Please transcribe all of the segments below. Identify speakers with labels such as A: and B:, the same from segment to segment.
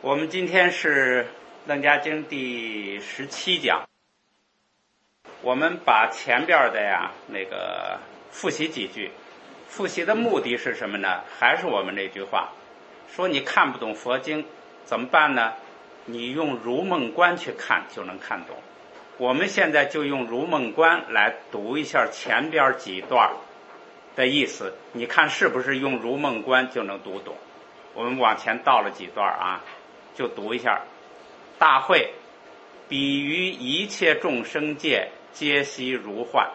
A: 我们今天是《楞伽经》第17讲，我们把前边的复习几句。复习的目的是什么呢？还是我们那句话，说你看不懂佛经怎么办呢？你用如梦观去看就能看懂。我们现在就用如梦观来读一下前边几段的意思，你看是不是用如梦观就能读懂？我们往前倒了几段啊，就读一下。大会，比于一切众生界，皆悉如幻。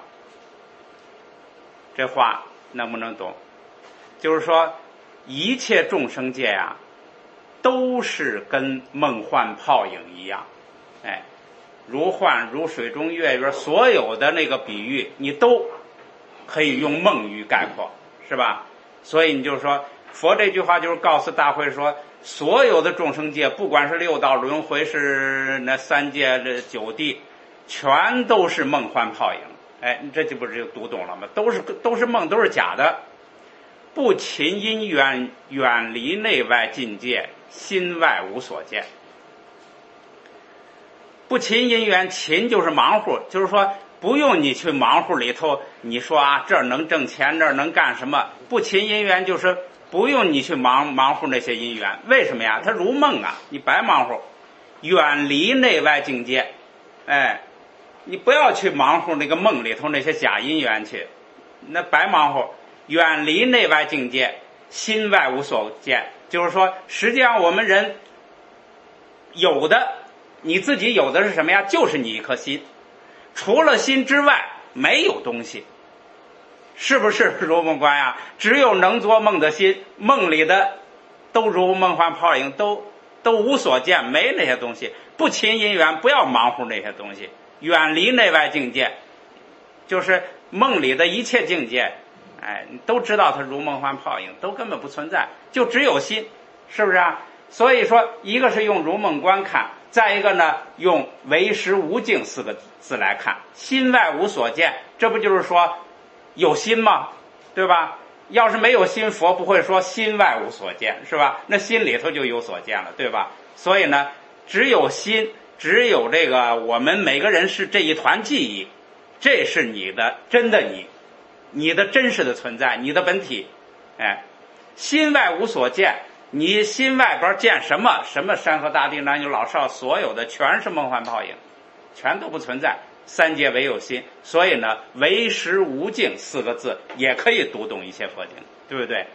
A: 这话能不能懂？就是说，一切众生界啊，都是跟梦幻泡影一样，如幻如水中月圆，所有的那个比喻，你都可以用梦语概括，是吧？所以你就说，佛这句话就是告诉大会说，所有的众生界，不管是六道轮回，是那三界这九地，全都是梦幻泡影。你这就不是就读懂了吗？都是梦，都是假的。不勤因缘，远离内外境界，心外无所见。不勤因缘，勤就是忙活，就是说不用你去忙活里头，你说啊这儿能挣钱，这儿能干什么？不勤因缘就是不用你去忙活那些因缘。为什么呀？它如梦啊，你白忙活。远离内外境界，你不要去忙活那个梦里头那些假因缘去，那白忙活。远离内外境界，心外无所见，就是说实际上我们人有的，你自己有的是什么呀？就是你一颗心，除了心之外没有东西，是不是如梦观呀？只有能做梦的心，梦里的都如梦幻泡影，都无所见，没那些东西。不勤因缘，不要忙活那些东西。远离内外境界，就是梦里的一切境界，你都知道它如梦幻泡影，都根本不存在，就只有心，是不是啊？所以说，一个是用如梦观看，再一个呢，用唯识无境4个字来看，心外无所见，这不就是说有心吗？对吧？要是没有心，佛不会说心外无所见，是吧？那心里头就有所见了，对吧？所以呢，只有心，只有这个我们每个人是这一团记忆，这是你的真的你的真实的存在，你的本体。心外无所见，你心外边见什么？什么山河大地男女老少，所有的全是梦幻泡影，全都不存在。三界唯有心，所以呢，唯识无境4个字也可以读懂一切佛经，对不对？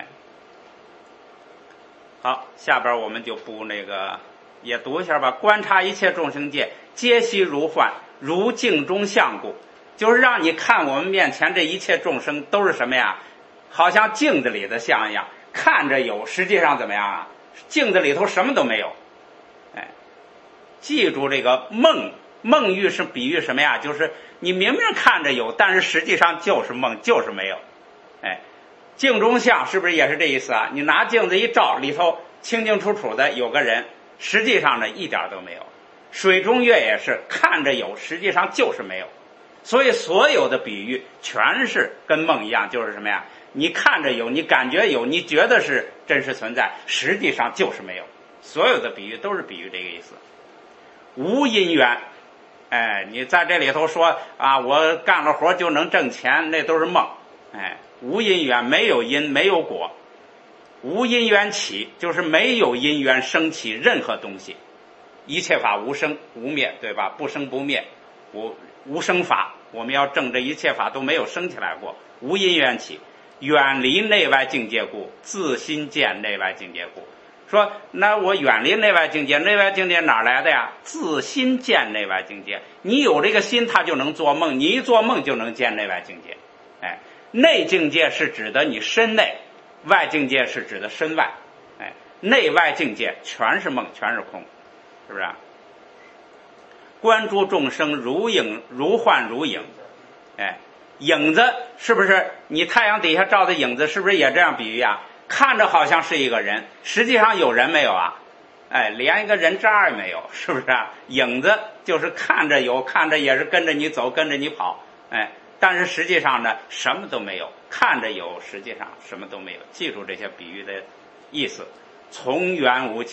A: 好，下边我们就补也读一下吧。观察一切众生界，皆悉如幻，如镜中像故，就是让你看我们面前这一切众生都是什么呀？好像镜子里的像一样，看着有，实际上怎么样啊？镜子里头什么都没有。记住这个梦喻是比喻什么呀？就是你明明看着有，但是实际上就是梦，就是没有。镜中像是不是也是这意思啊？你拿镜子一照，里头清清楚楚的有个人，实际上呢一点都没有。水中月也是看着有，实际上就是没有。所以所有的比喻全是跟梦一样，就是什么呀？你看着有，你感觉有，你觉得是真实存在，实际上就是没有。所有的比喻都是比喻这个意思。无因缘，你在这里头说啊，我干了活就能挣钱，那都是梦。无因缘，没有因，没有果。无因缘起，就是没有因缘生起任何东西。一切法无生无灭，对吧？不生不灭，无生法，我们要证这一切法都没有生起来过。无因缘起，远离内外境界故，自心见内外境界故。说那我远离内外境界，内外境界哪来的呀？自心见内外境界。你有这个心，它就能做梦，你一做梦就能见内外境界。内境界是指的你身内，外境界是指的身外。内外境界全是梦，全是空，是不是？观诸众生如影如幻如影。影子是不是你太阳底下照的影子，是不是也这样比喻啊？看着好像是一个人，实际上有人没有啊？连一个人渣也没有，是不是啊？影子就是看着有，看着也是跟着你走，跟着你跑，但是实际上呢，什么都没有。看着有，实际上什么都没有。记住这些比喻的意思。从缘无起，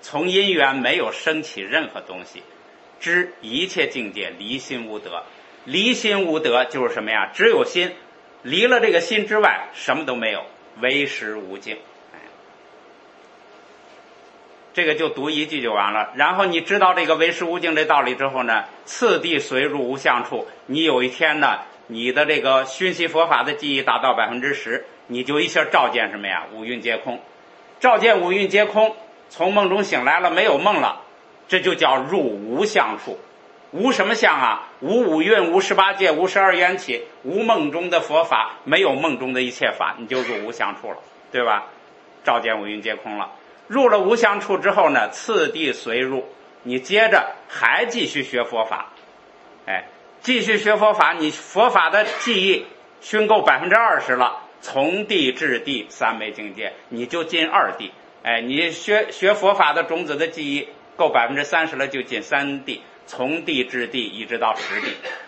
A: 从因缘没有升起任何东西，知一切境界离心无得。离心无得就是什么呀？只有心，离了这个心之外什么都没有，唯识无境。这个就读一句就完了。然后你知道这个唯识无境这道理之后呢，次第随入无相处，你有一天呢，你的这个熏习佛法的记忆达到10%，你就一下照见什么呀？五蕴皆空。照见五蕴皆空，从梦中醒来了，没有梦了，这就叫入无相处。无什么相啊？无五蕴，无18界，无12缘起，无梦中的佛法，没有梦中的一切法，你就入无相处了，对吧？照见五蕴皆空了。入了无相处之后呢，次第随入，你接着还继续学佛法，继续学佛法，你佛法的记忆熏够20%了，从地至地三昧境界，你就进2地。你学佛法的种子的记忆够30%了，就进3地，从地至地一直到10地。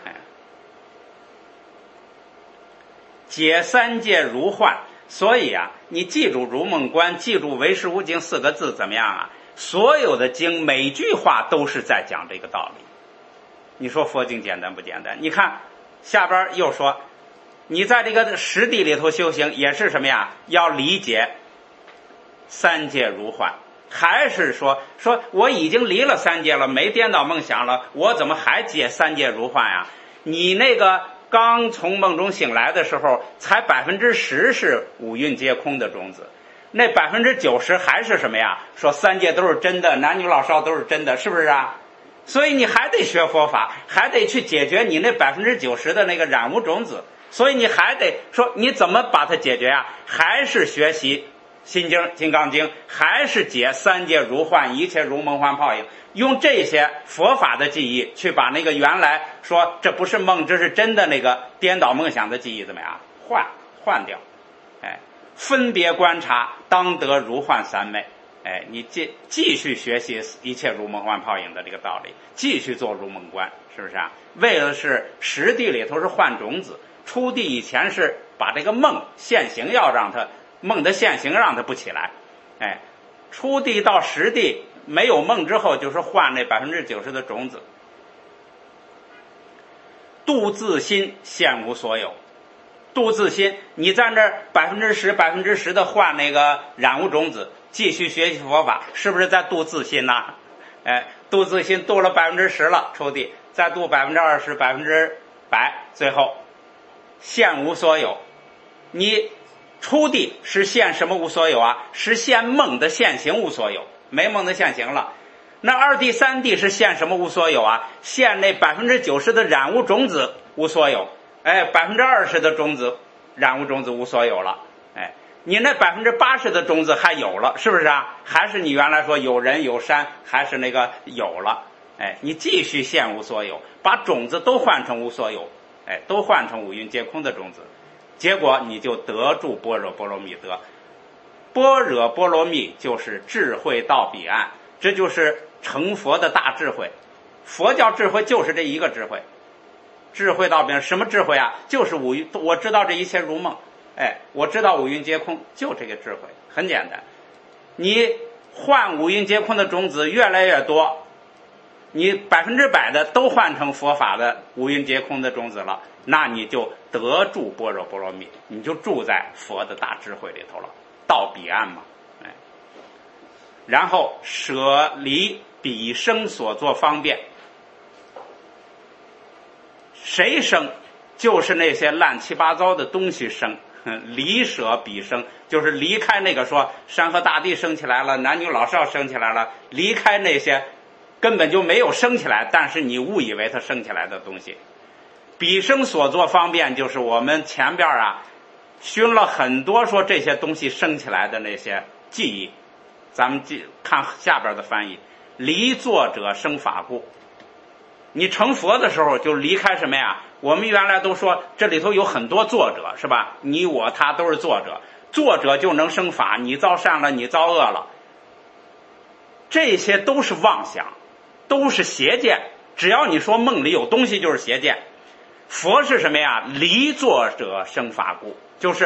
A: 解三界如幻。所以啊，你记住如梦观，记住唯识无境4个字怎么样啊？所有的经每句话都是在讲这个道理。你说佛经简单不简单？你看下边又说，你在这个10地里头修行也是什么呀？要理解三界如幻。还是说我已经离了3界了，没颠倒梦想了，我怎么还解三界如幻呀？你那个刚从梦中醒来的时候，才10%是五蕴皆空的种子，那90%还是什么呀？说3界都是真的，男女老少都是真的，是不是啊？所以你还得学佛法，还得去解决你那90%的那个染污种子，所以你还得说你怎么把它解决呀？还是学习心经、金刚经，还是解三界如幻，一切如梦幻泡影，用这些佛法的记忆去把那个原来说这不是梦，这是真的那个颠倒梦想的记忆怎么样换掉？分别观察，当得如幻三昧。你继续学习一切如梦幻泡影的这个道理，继续做如梦观，是不是啊？为了是10地里头是换种子，出地以前是把这个梦现行要让它梦的现行让它不起来，出地到10地没有梦之后，就是换那90%的种子。度自心现无所有，度自心，你在那10%的换那个染污种子，继续学习佛法，是不是在度自心呐？度自心度了10%了，出地再度20%、100%，最后现无所有。你出地是现什么无所有啊？是现梦的现行无所有，没梦的现行了。那2地3地是现什么无所有啊？现那90%的染污种子无所有，20%的种子染污种子无所有了，你那80%的种子还有了，是不是啊？还是你原来说有人有山，还是那个有了，你继续现无所有，把种子都换成无所有，都换成五蕴皆空的种子，结果你就得住般若波罗蜜得。般若波罗蜜就是智慧到彼岸，这就是成佛的大智慧。佛教智慧就是这一个智慧，智慧到彼岸。什么智慧啊？就是我知道这一切如梦，我知道五蕴皆空，就这个智慧，很简单。你换五蕴皆空的种子越来越多，你100%的都换成佛法的五蕴皆空的种子了，那你就得住般若波罗蜜，你就住在佛的大智慧里头了，到彼岸嘛。然后舍离彼生所作方便，谁生？就是那些乱七八糟的东西生。离舍彼生，就是离开那个说山河大地升起来了，男女老少升起来了，离开那些根本就没有升起来，但是你误以为它升起来的东西。彼生所作方便，就是我们前边熏了很多说这些东西升起来的那些记忆。咱们看下边的翻译，离作者生法故。你成佛的时候就离开什么呀？我们原来都说这里头有很多作者，是吧？你我他都是作者，作者就能生法，你造善了，你造恶了，这些都是妄想，都是邪见。只要你说梦里有东西就是邪见。佛是什么呀？离作者生法故，就是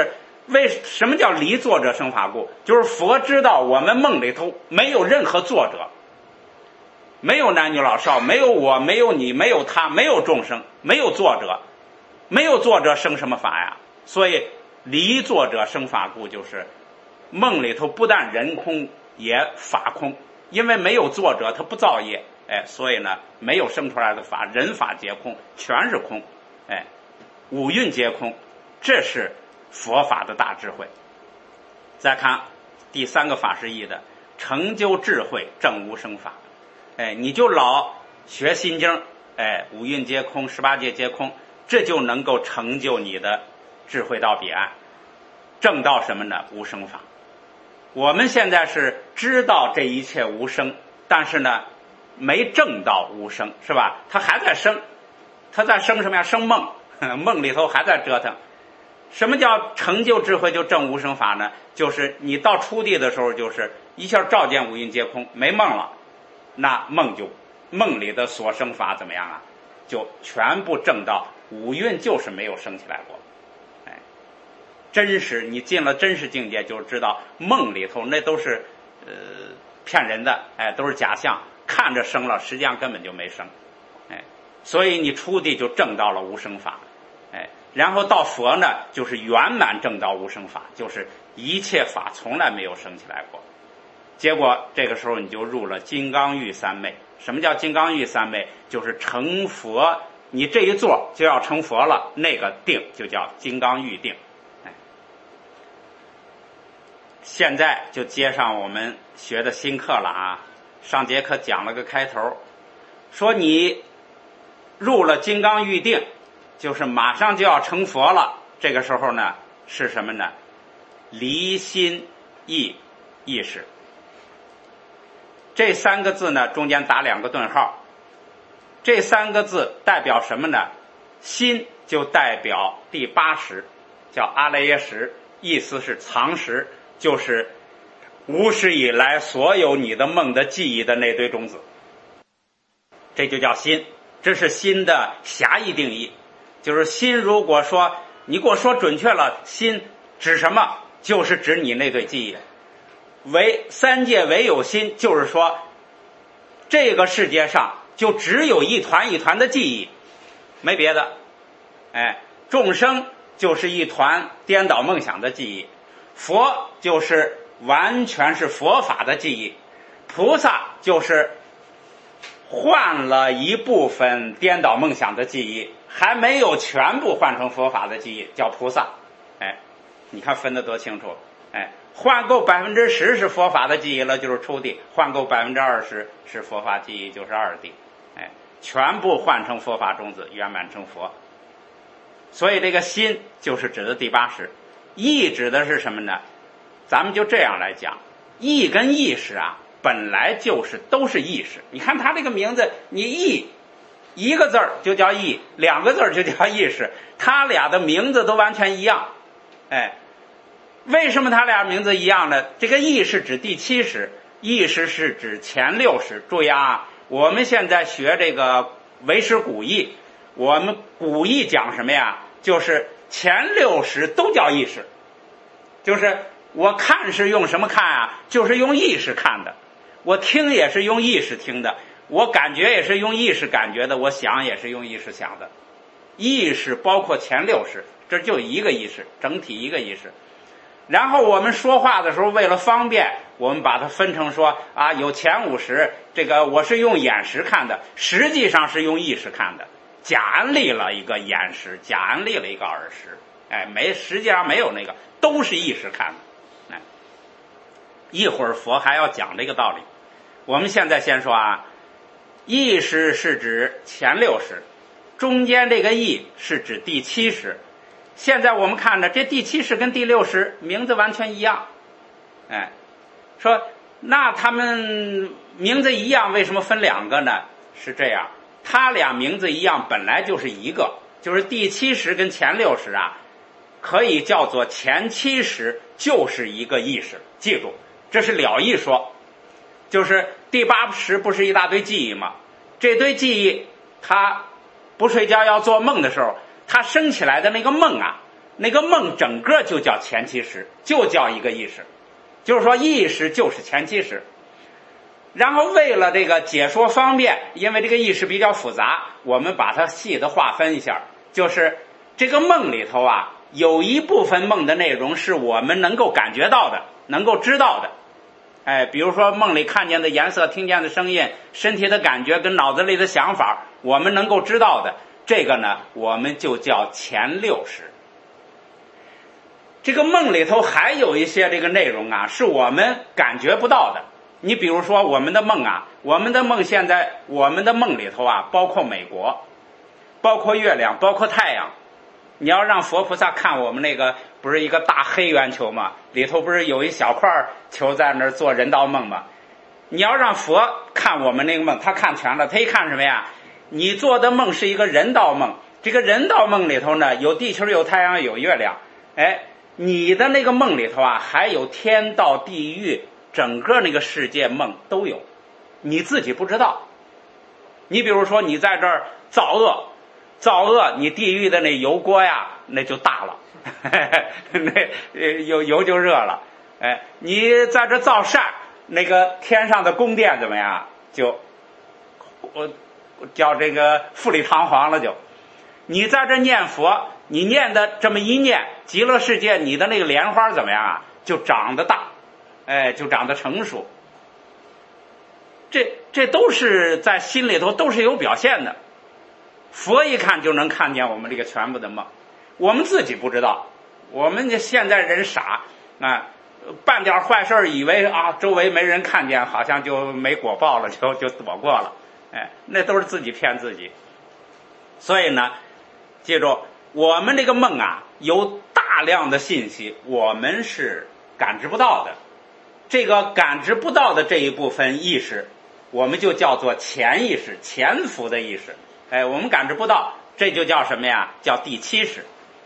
A: 什么叫离作者生法故？就是佛知道我们梦里头没有任何作者，没有男女老少，没有我，没有你，没有他，没有众生，没有作者，没有作者生什么法呀？所以离作者生法故，就是梦里头不但人空也法空，因为没有作者，他不造业，所以呢没有生出来的法，人法皆空，全是空，五蕴皆空，这是佛法的大智慧。再看第三个法是义的，成就智慧证无生法。你就老学心经，五蕴皆空，18界皆空，这就能够成就你的智慧到彼岸，证到什么呢？无生法。我们现在是知道这一切无生，但是呢没证到无生，是吧？他还在生，他在生什么呀？生梦，梦里头还在折腾。什么叫成就智慧就证无生法呢？就是你到初地的时候，就是一下照见五蕴皆空，没梦了，那梦里的所生法怎么样啊？就全部证到五蕴就是没有生起来过。真实，你进了真实境界，就知道梦里头那都是骗人的，都是假象，看着生了，实际上根本就没生，所以你初地就证到了无生法，然后到佛呢，就是圆满证到无生法，就是一切法从来没有生起来过。结果这个时候你就入了金刚玉三昧。什么叫金刚玉三昧？就是成佛，你这一座就要成佛了，那个定就叫金刚玉定。现在就接上我们学的新课了啊！上节课讲了个开头，说你入了金刚玉定，就是马上就要成佛了。这个时候呢，是什么呢？离心意意识。这三个字呢，中间打2个顿号。这3个字代表什么呢？心就代表第8识，叫阿赖耶识，意思是藏识，就是无始以来所有你的梦的记忆的那堆种子，这就叫心。这是心的狭义定义，就是心如果说你给我说准确了，心指什么？就是指你那堆记忆。三界唯有心，就是说这个世界上就只有一团一团的记忆，没别的。众生就是一团颠倒梦想的记忆，佛就是完全是佛法的记忆，菩萨就是换了一部分颠倒梦想的记忆，还没有全部换成佛法的记忆，叫菩萨。你看分得多清楚。换够10%是佛法的记忆了，就是初地；换够20%是佛法记忆，就是二地。全部换成佛法种子，圆满成佛。所以这个心就是指的第8识，意指的是什么呢？咱们就这样来讲，意跟意识啊，本来都是意识。你看它这个名字，你意一个字儿就叫意，2个字儿就叫意识，它俩的名字都完全一样。为什么它俩名字一样呢？这个意是指第7识，意识是指前6识。注意啊，我们现在学这个唯识古义，我们古义讲什么呀？就是前6识都叫意识，就是我看是用什么看啊？就是用意识看的，我听也是用意识听的，我感觉也是用意识感觉的，我想也是用意识想的。意识包括前6识，这就一个意识，整体一个意识。然后我们说话的时候，为了方便，我们把它分成说啊，有前5识，这个我是用眼识看的，实际上是用意识看的，假安立了一个眼识，假安立了一个耳识，实际上没有那个，都是意识看的。一会儿佛还要讲这个道理。我们现在先说啊，意识是指前6识，中间这个意是指第7识。现在我们看着这第7识跟第6识名字完全一样，说那他们名字一样，为什么分2个呢？是这样，他俩名字一样，本来就是一个，就是第7识跟前6识啊，可以叫做前7识就是一个意识。记住，这是了义说，就是第8识不是一大堆记忆吗？这堆记忆，他不睡觉要做梦的时候，他生起来的那个梦啊， 那个梦整个就叫前期识，就叫一个意识，就是说意识就是前期识。然后为了这个解说方便，因为这个意识比较复杂，我们把它细的划分一下，就是这个梦里头啊，有一部分梦的内容是我们能够感觉到的，能够知道的。比如说梦里看见的颜色、听见的声音、身体的感觉跟脑子里的想法，我们能够知道的，这个呢我们就叫前六识。这个梦里头还有一些这个内容啊，是我们感觉不到的。你比如说我们的梦啊，我们的梦现在我们的梦里头啊，包括美国，包括月亮，包括太阳。你要让佛菩萨看我们那个不是一个大黑圆球吗？里头不是有一小块球在那儿做人道梦吗？你要让佛看我们那个梦，他看全了，他一看什么呀？你做的梦是一个人道梦，这个人道梦里头呢，有地球，有太阳，有月亮。你的那个梦里头啊，还有天道、地狱，整个那个世界梦都有，你自己不知道。你比如说你在这儿造恶，你地狱的那油锅呀，那就大了，那油就热了。你在这造善，那个天上的宫殿怎么样？就叫这个富丽堂皇了就。你在这念佛，你念的这么一念，极乐世界你的那个莲花怎么样啊？就长得大，就长得成熟。这都是在心里头都是有表现的。佛一看就能看见我们这个全部的梦，我们自己不知道。我们这现在人傻啊，办点坏事以为啊周围没人看见，好像就没果报了，就躲过了。那都是自己骗自己。所以呢，记住，我们这个梦啊，有大量的信息，我们是感知不到的。这个感知不到的这一部分意识，我们就叫做潜意识，潜伏的意识。我们感知不到，这就叫什么呀？叫第七识。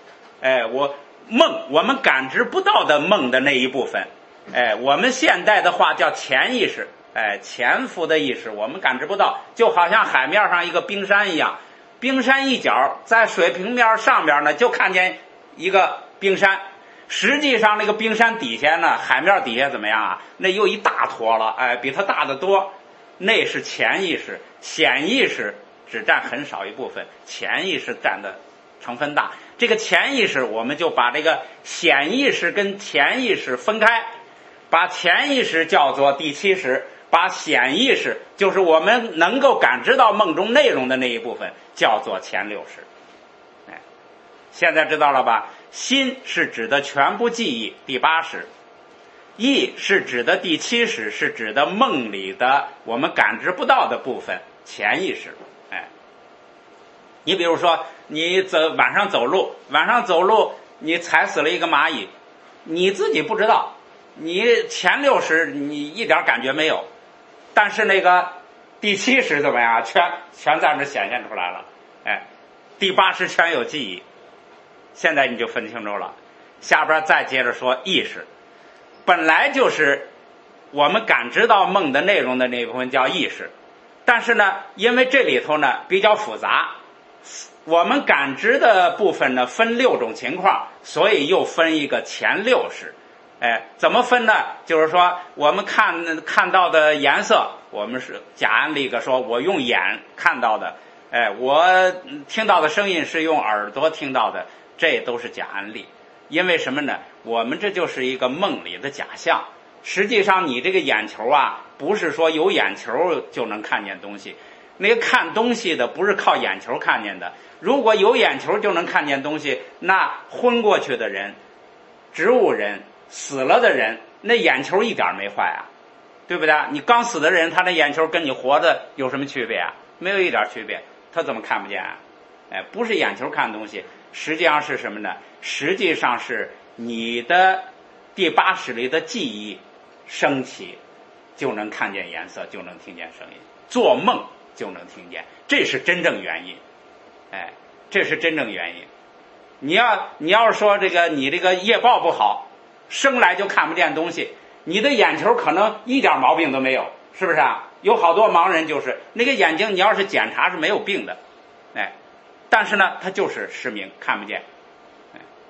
A: 我们感知不到的梦的那一部分，我们现代的话叫潜意识。潜伏的意识我们感知不到，就好像海面上一个冰山一样，冰山一角在水平面上边呢，就看见一个冰山，实际上那个冰山底下呢，海面底下怎么样啊？那又一大坨了，比它大得多。那是潜意识，显意识只占很少一部分，潜意识占的成分大。这个潜意识我们就把这个显意识跟潜意识分开，把潜意识叫做第七识，把显意识就是我们能够感知到梦中内容的那一部分叫做前六识。现在知道了吧？心是指的全部记忆，第八识；意是指的第七识，是指的梦里的我们感知不到的部分，潜意识。你比如说你晚上走路你踩死了一个蚂蚁，你自己不知道，你前六识你一点感觉没有，但是那个第七识怎么样？全在那显现出来了。第八识全有记忆。现在你就分清楚了。下边再接着说意识，本来就是我们感知到梦的内容的那部分叫意识，但是呢，因为这里头呢比较复杂，我们感知的部分呢分6种情况，所以又分一个前六识。怎么分呢？就是说我们看到的颜色，我们是假案例个说我用眼看到的，我听到的声音是用耳朵听到的，这都是假案例。因为什么呢？我们这就是一个梦里的假象。实际上你这个眼球啊，不是说有眼球就能看见东西，那个看东西的不是靠眼球看见的。如果有眼球就能看见东西，那昏过去的人、植物人、死了的人，那眼球一点没坏啊，对不对？你刚死的人，他的眼球跟你活的有什么区别啊？没有一点区别，他怎么看不见啊？不是眼球看东西，实际上是什么呢？实际上是你的第八识里的记忆升起，就能看见颜色，就能听见声音，做梦就能听见，这是真正原因。这是真正原因。你要是说你这个业报不好，生来就看不见东西，你的眼球可能一点毛病都没有，是不是啊？有好多盲人就是那个眼睛，你要是检查是没有病的，但是呢他就是失明看不见。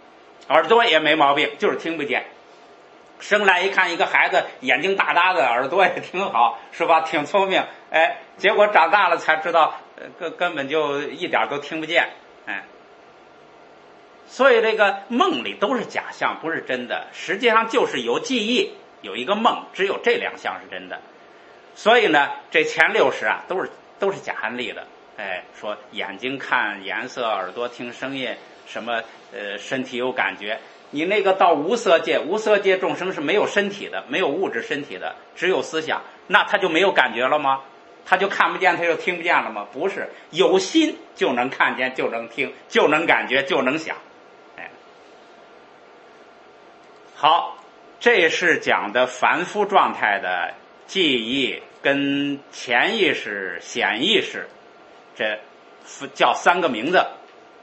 A: 耳朵也没毛病，就是听不见。生来一看一个孩子眼睛大大的，耳朵也挺好，是吧？挺聪明，哎，结果长大了才知道，根本就一点都听不见，哎。所以这个梦里都是假象，不是真的。实际上就是有记忆，有一个梦，只有这两项是真的。所以呢，这前60啊，都是假含义的。哎，说眼睛看颜色，耳朵听声音，什么身体有感觉。你那个到无色界，无色界众生是没有身体的，没有物质身体的，只有思想，那他就没有感觉了吗？他就看不见，他就听不见了吗？不是，有心就能看见，就能听，就能感觉，就能想。哎，好，这是讲的凡夫状态的记忆跟潜意识、显意识，这叫3个名字。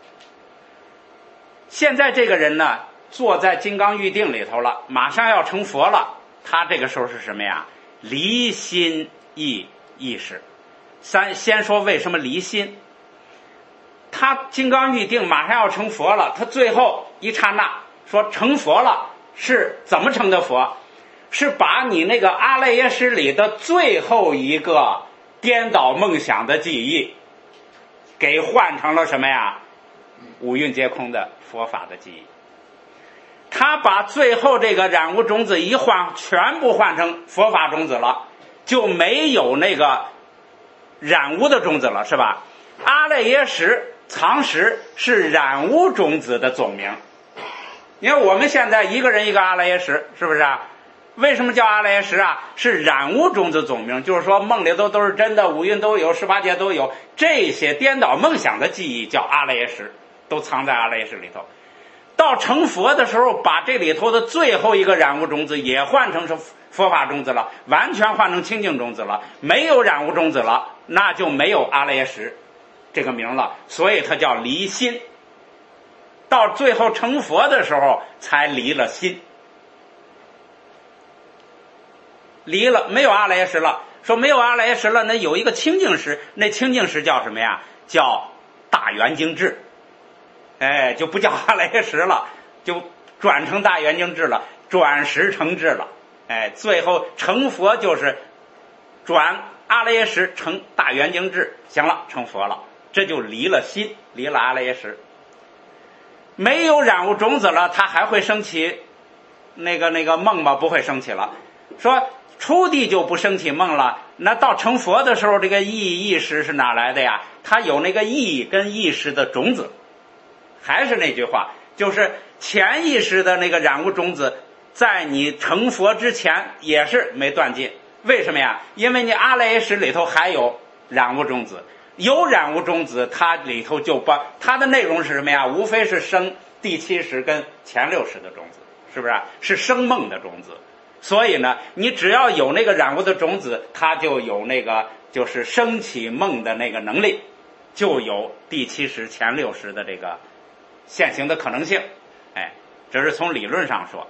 A: 现在这个人呢，坐在金刚玉定里头了，马上要成佛了，他这个时候是什么呀？离心意识。先说为什么离心。他金刚玉定马上要成佛了，他最后一刹那说成佛了，是怎么成的佛？是把你那个阿赖耶识里的最后一个颠倒梦想的记忆给换成了什么呀？五蕴皆空的佛法的记忆。他把最后这个染污种子一换，全部换成佛法种子了，就没有那个染污的种子了，是吧？阿赖耶识藏识是染污种子的总名。你看我们现在一个人一个阿赖耶识，是不是啊？为什么叫阿赖耶识啊？是染污种子总名，就是说梦里都是真的，五蕴都有，18界都有，这些颠倒梦想的记忆叫阿赖耶识，都藏在阿赖耶识里头。到成佛的时候，把这里头的最后一个染污种子也换成是佛法种子了，完全换成清净种子了，没有染污种子了，那就没有阿赖耶识这个名了，所以它叫离心。到最后成佛的时候才离了心，离了，没有阿赖耶识了。说没有阿赖耶识了，那有一个清净识，那清净识叫什么呀？叫大圆净智。哎，就不叫阿赖耶识了，就转成大圆净智了，转识成智了。哎，最后成佛就是转阿赖耶识成大圆净智，行了，成佛了，这就离了心，离了阿赖耶识。没有染污种子了，他还会升起那个梦吗？不会升起了。说初地就不升起梦了，那到成佛的时候，这个意识是哪来的呀？他有那个意跟意识的种子。还是那句话，就是潜意识的那个染污种子，在你成佛之前也是没断尽。为什么呀？因为你阿赖耶识里头还有染污种子，有染污种子，它里头就把它的内容是什么呀？无非是生第7识跟前6识的种子，是不是？是生梦的种子。所以呢，你只要有那个染污的种子，它就有那个就是升起梦的那个能力，就有第7识前6识的这个现行的可能性。哎，这是从理论上说。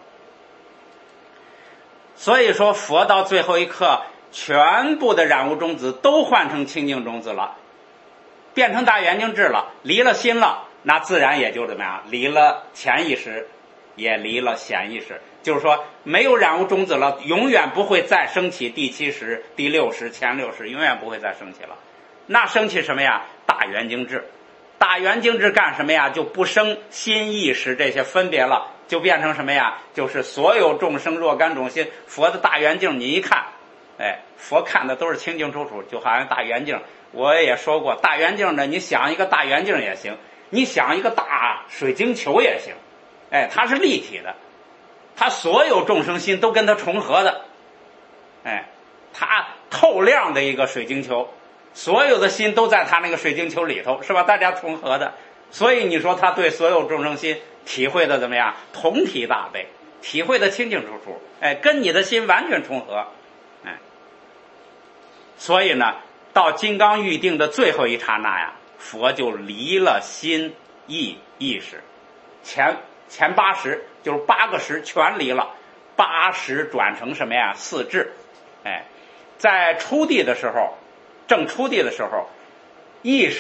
A: 所以说佛到最后一刻，全部的染污种子都换成清净种子了，变成大圆净智了，离了心了，那自然也就怎么样，离了潜意识，也离了显意识。就是说没有染污种子了，永远不会再升起第7识、第6识、前6识，永远不会再升起了。那升起什么呀？大圆净智。大圆净智干什么呀？就不生心意识这些分别了，就变成什么呀？就是所有众生若干种心。佛的大圆镜你一看，哎，佛看的都是清清楚楚，就好像大圆镜。我也说过，大圆镜呢，你想一个大圆镜也行，你想一个大水晶球也行，哎，它是立体的，它所有众生心都跟它重合的，哎，它透亮的一个水晶球，所有的心都在他那个水晶球里头，是吧？大家重合的，所以你说他对所有众生心体会的怎么样？同体大悲，体会的清清楚楚，哎，跟你的心完全重合，哎，所以呢，到金刚玉定的最后一刹那呀，佛就离了心意识，前8识就是8个识全离了，8识转成什么呀？4智，哎，在初地的时候。正初地的时候，意识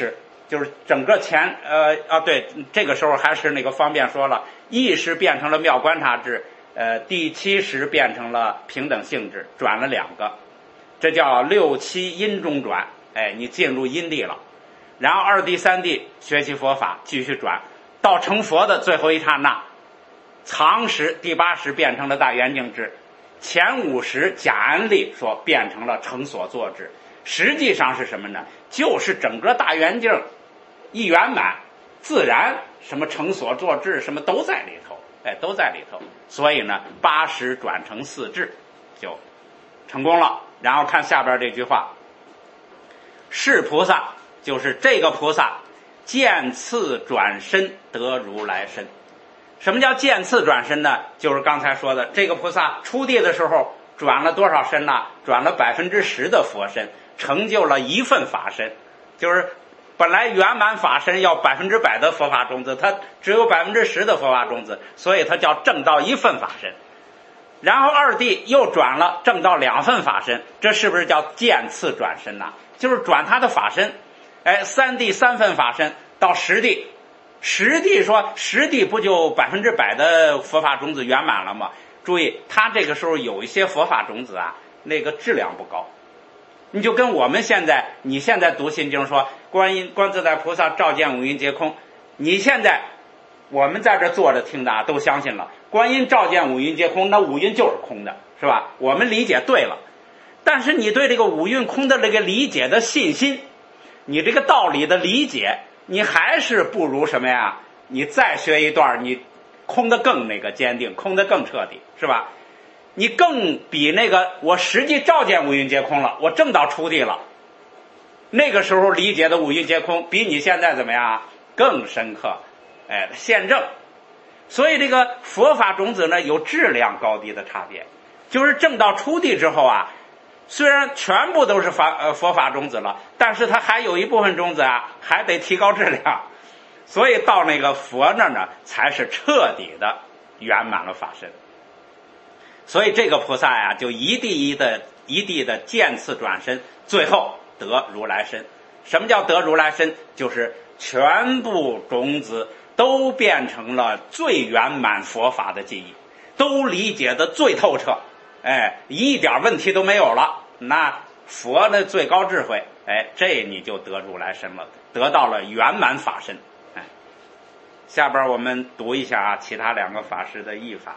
A: 就是整个对，这个时候还是那个方便说了，意识变成了妙观察智，第七识变成了平等性质，转了2个，这叫6、7因中转，你进入因地了。然后2地、3地学习佛法，继续转到成佛的最后一刹那，藏识第8识变成了大圆镜智，前5识假安立说变成了成所作智，实际上是什么呢？就是整个大圆镜一圆满，自然什么成所作智什么都在里头，都在里头。所以呢，8识转成4智就成功了。然后看下边这句话，是菩萨，就是这个菩萨渐次转身得如来身。什么叫渐次转身呢？就是刚才说的，这个菩萨出地的时候转了多少身呢？转了10%的佛身，成就了1份法身。就是本来圆满法身要100%的佛法种子，他只有10%的佛法种子，所以他叫正道1份法身。然后2地又转了正道2份法身，这是不是叫渐次转身呢？就是转他的法身。3地3份法身到10地，10地说10地不就100%的佛法种子圆满了吗？注意，他这个时候有一些佛法种子啊，那个质量不高。你就跟我们你现在读心经说观自在菩萨照见五蕴皆空，你现在我们在这坐着听的啊，都相信了观音照见五蕴皆空，那五蕴就是空的，是吧？我们理解对了，但是你对这个五蕴空的这个理解的信心，你这个道理的理解，你还是不如什么呀？你再学一段，你空的更那个坚定，空的更彻底，是吧？你更比那个我实际照见五蕴皆空了，我正到出地了，那个时候理解的五蕴皆空比你现在怎么样更深刻，现证。所以这个佛法种子呢有质量高低的差别，就是正到出地之后啊，虽然全部都是佛法种子了，但是它还有一部分种子啊还得提高质量，所以到那个佛那儿呢才是彻底的圆满了法身。所以这个菩萨呀就一地的渐次转身，最后得如来身。什么叫得如来身？就是全部种子都变成了最圆满佛法的记忆，都理解的最透彻，一点问题都没有了。那佛的最高智慧，这你就得如来身了，得到了圆满法身。下边我们读一下其他2个法师的译法。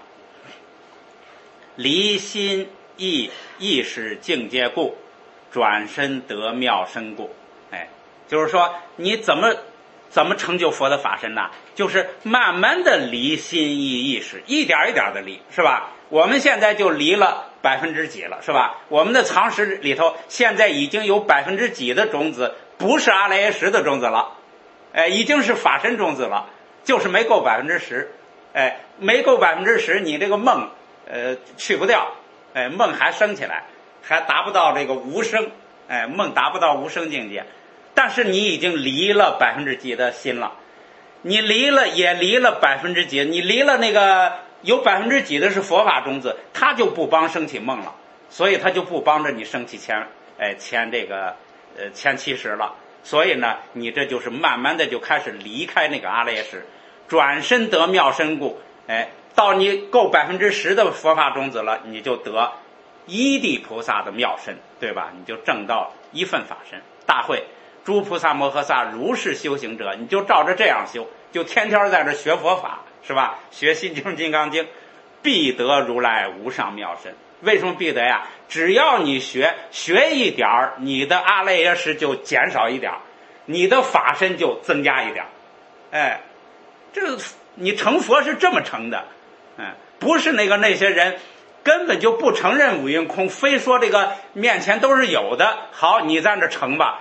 A: 离心意识境界故，转身得妙身故。就是说你怎么成就佛的法身呢？就是慢慢的离心意识，一点一点的离，是吧？我们现在就离了几了，是吧？我们的藏识里头现在已经有几的种子不是阿赖耶识的种子了，已经是法身种子了，就是没够10%，没够10%，你这个梦去不掉，梦还升起来，还达不到这个无生，梦达不到无生境界。但是你已经离了几的心了，你离了几，你离了那个有几的是佛法种子，他就不帮升起梦了，所以他就不帮着你升起前70了。所以呢，你这就是慢慢的就开始离开那个阿赖耶识，转身得妙身故。到你够10%的佛法种子了，你就得一地菩萨的妙身，对吧？你就证到1份法身。大会诸菩萨摩诃萨如是修行者，你就照着这样修，就天天在这学佛法，是吧？学心经金刚经，必得如来无上妙身。为什么必得呀？只要你学一点儿，你的阿赖耶识就减少一点，你的法身就增加一点。这你成佛是这么成的，不是那些人根本就不承认五蕴空，非说这个面前都是有的，好，你在那成吧。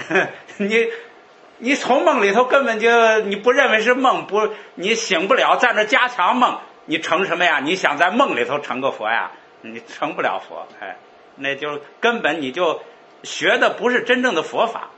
A: 你从梦里头根本就你不认为是梦，你醒不了，在那加强梦，你成什么呀？你想在梦里头成个佛呀？你成不了佛，那就根本你就学的不是真正的佛法。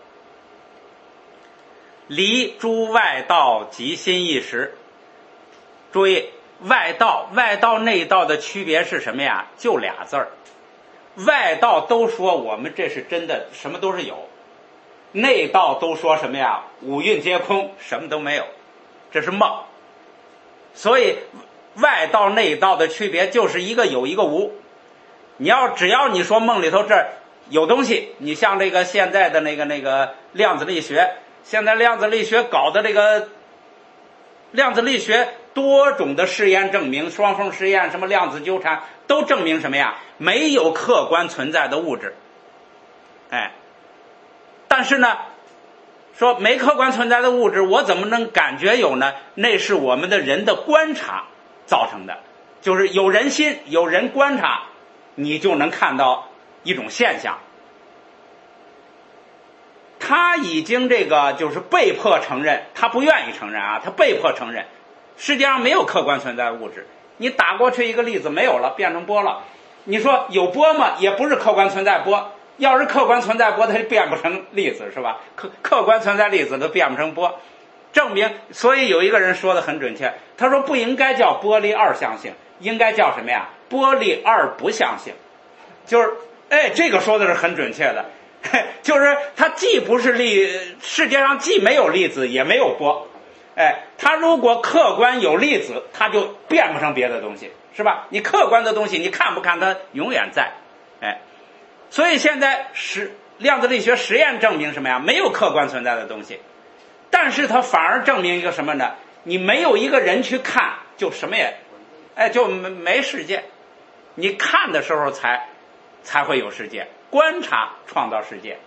A: 离诸外道即心意识。注意，外道内道的区别是什么呀？就俩字儿。外道都说我们这是真的，什么都是有。 内道都说什么呀？五蕴皆空，什么都没有，这是梦。所以外道内道的区别就是一个有一个无。只要你说梦里头这儿有东西，你像这个现在的那个量子力学，现在量子力学搞的这个量子力学多种的试验证明，双缝实验什么量子纠缠都证明什么呀？没有客观存在的物质。但是呢，说没客观存在的物质，我怎么能感觉有呢？那是我们的人的观察造成的，就是有人心，有人观察，你就能看到一种现象。他已经这个就是被迫承认，他不愿意承认啊，他被迫承认世界上没有客观存在的物质。你打过去一个粒子没有了，变成波了，你说有波吗？也不是客观存在波。要是客观存在波，它就变不成粒子，是吧？客观存在粒子都变不成波，证明。所以有一个人说的很准确，他说不应该叫波粒二象性，应该叫什么呀？波粒二不象性。就是这个说的是很准确的，就是它既不是世界上既没有粒子也没有波，它如果客观有粒子，它就变不成别的东西，是吧？你客观的东西你看不看它永远在，所以现在量子力学实验证明什么呀？没有客观存在的东西，但是它反而证明一个什么呢？你没有一个人去看，就什么也，就没世界。你看的时候才会有世界，观察创造世界。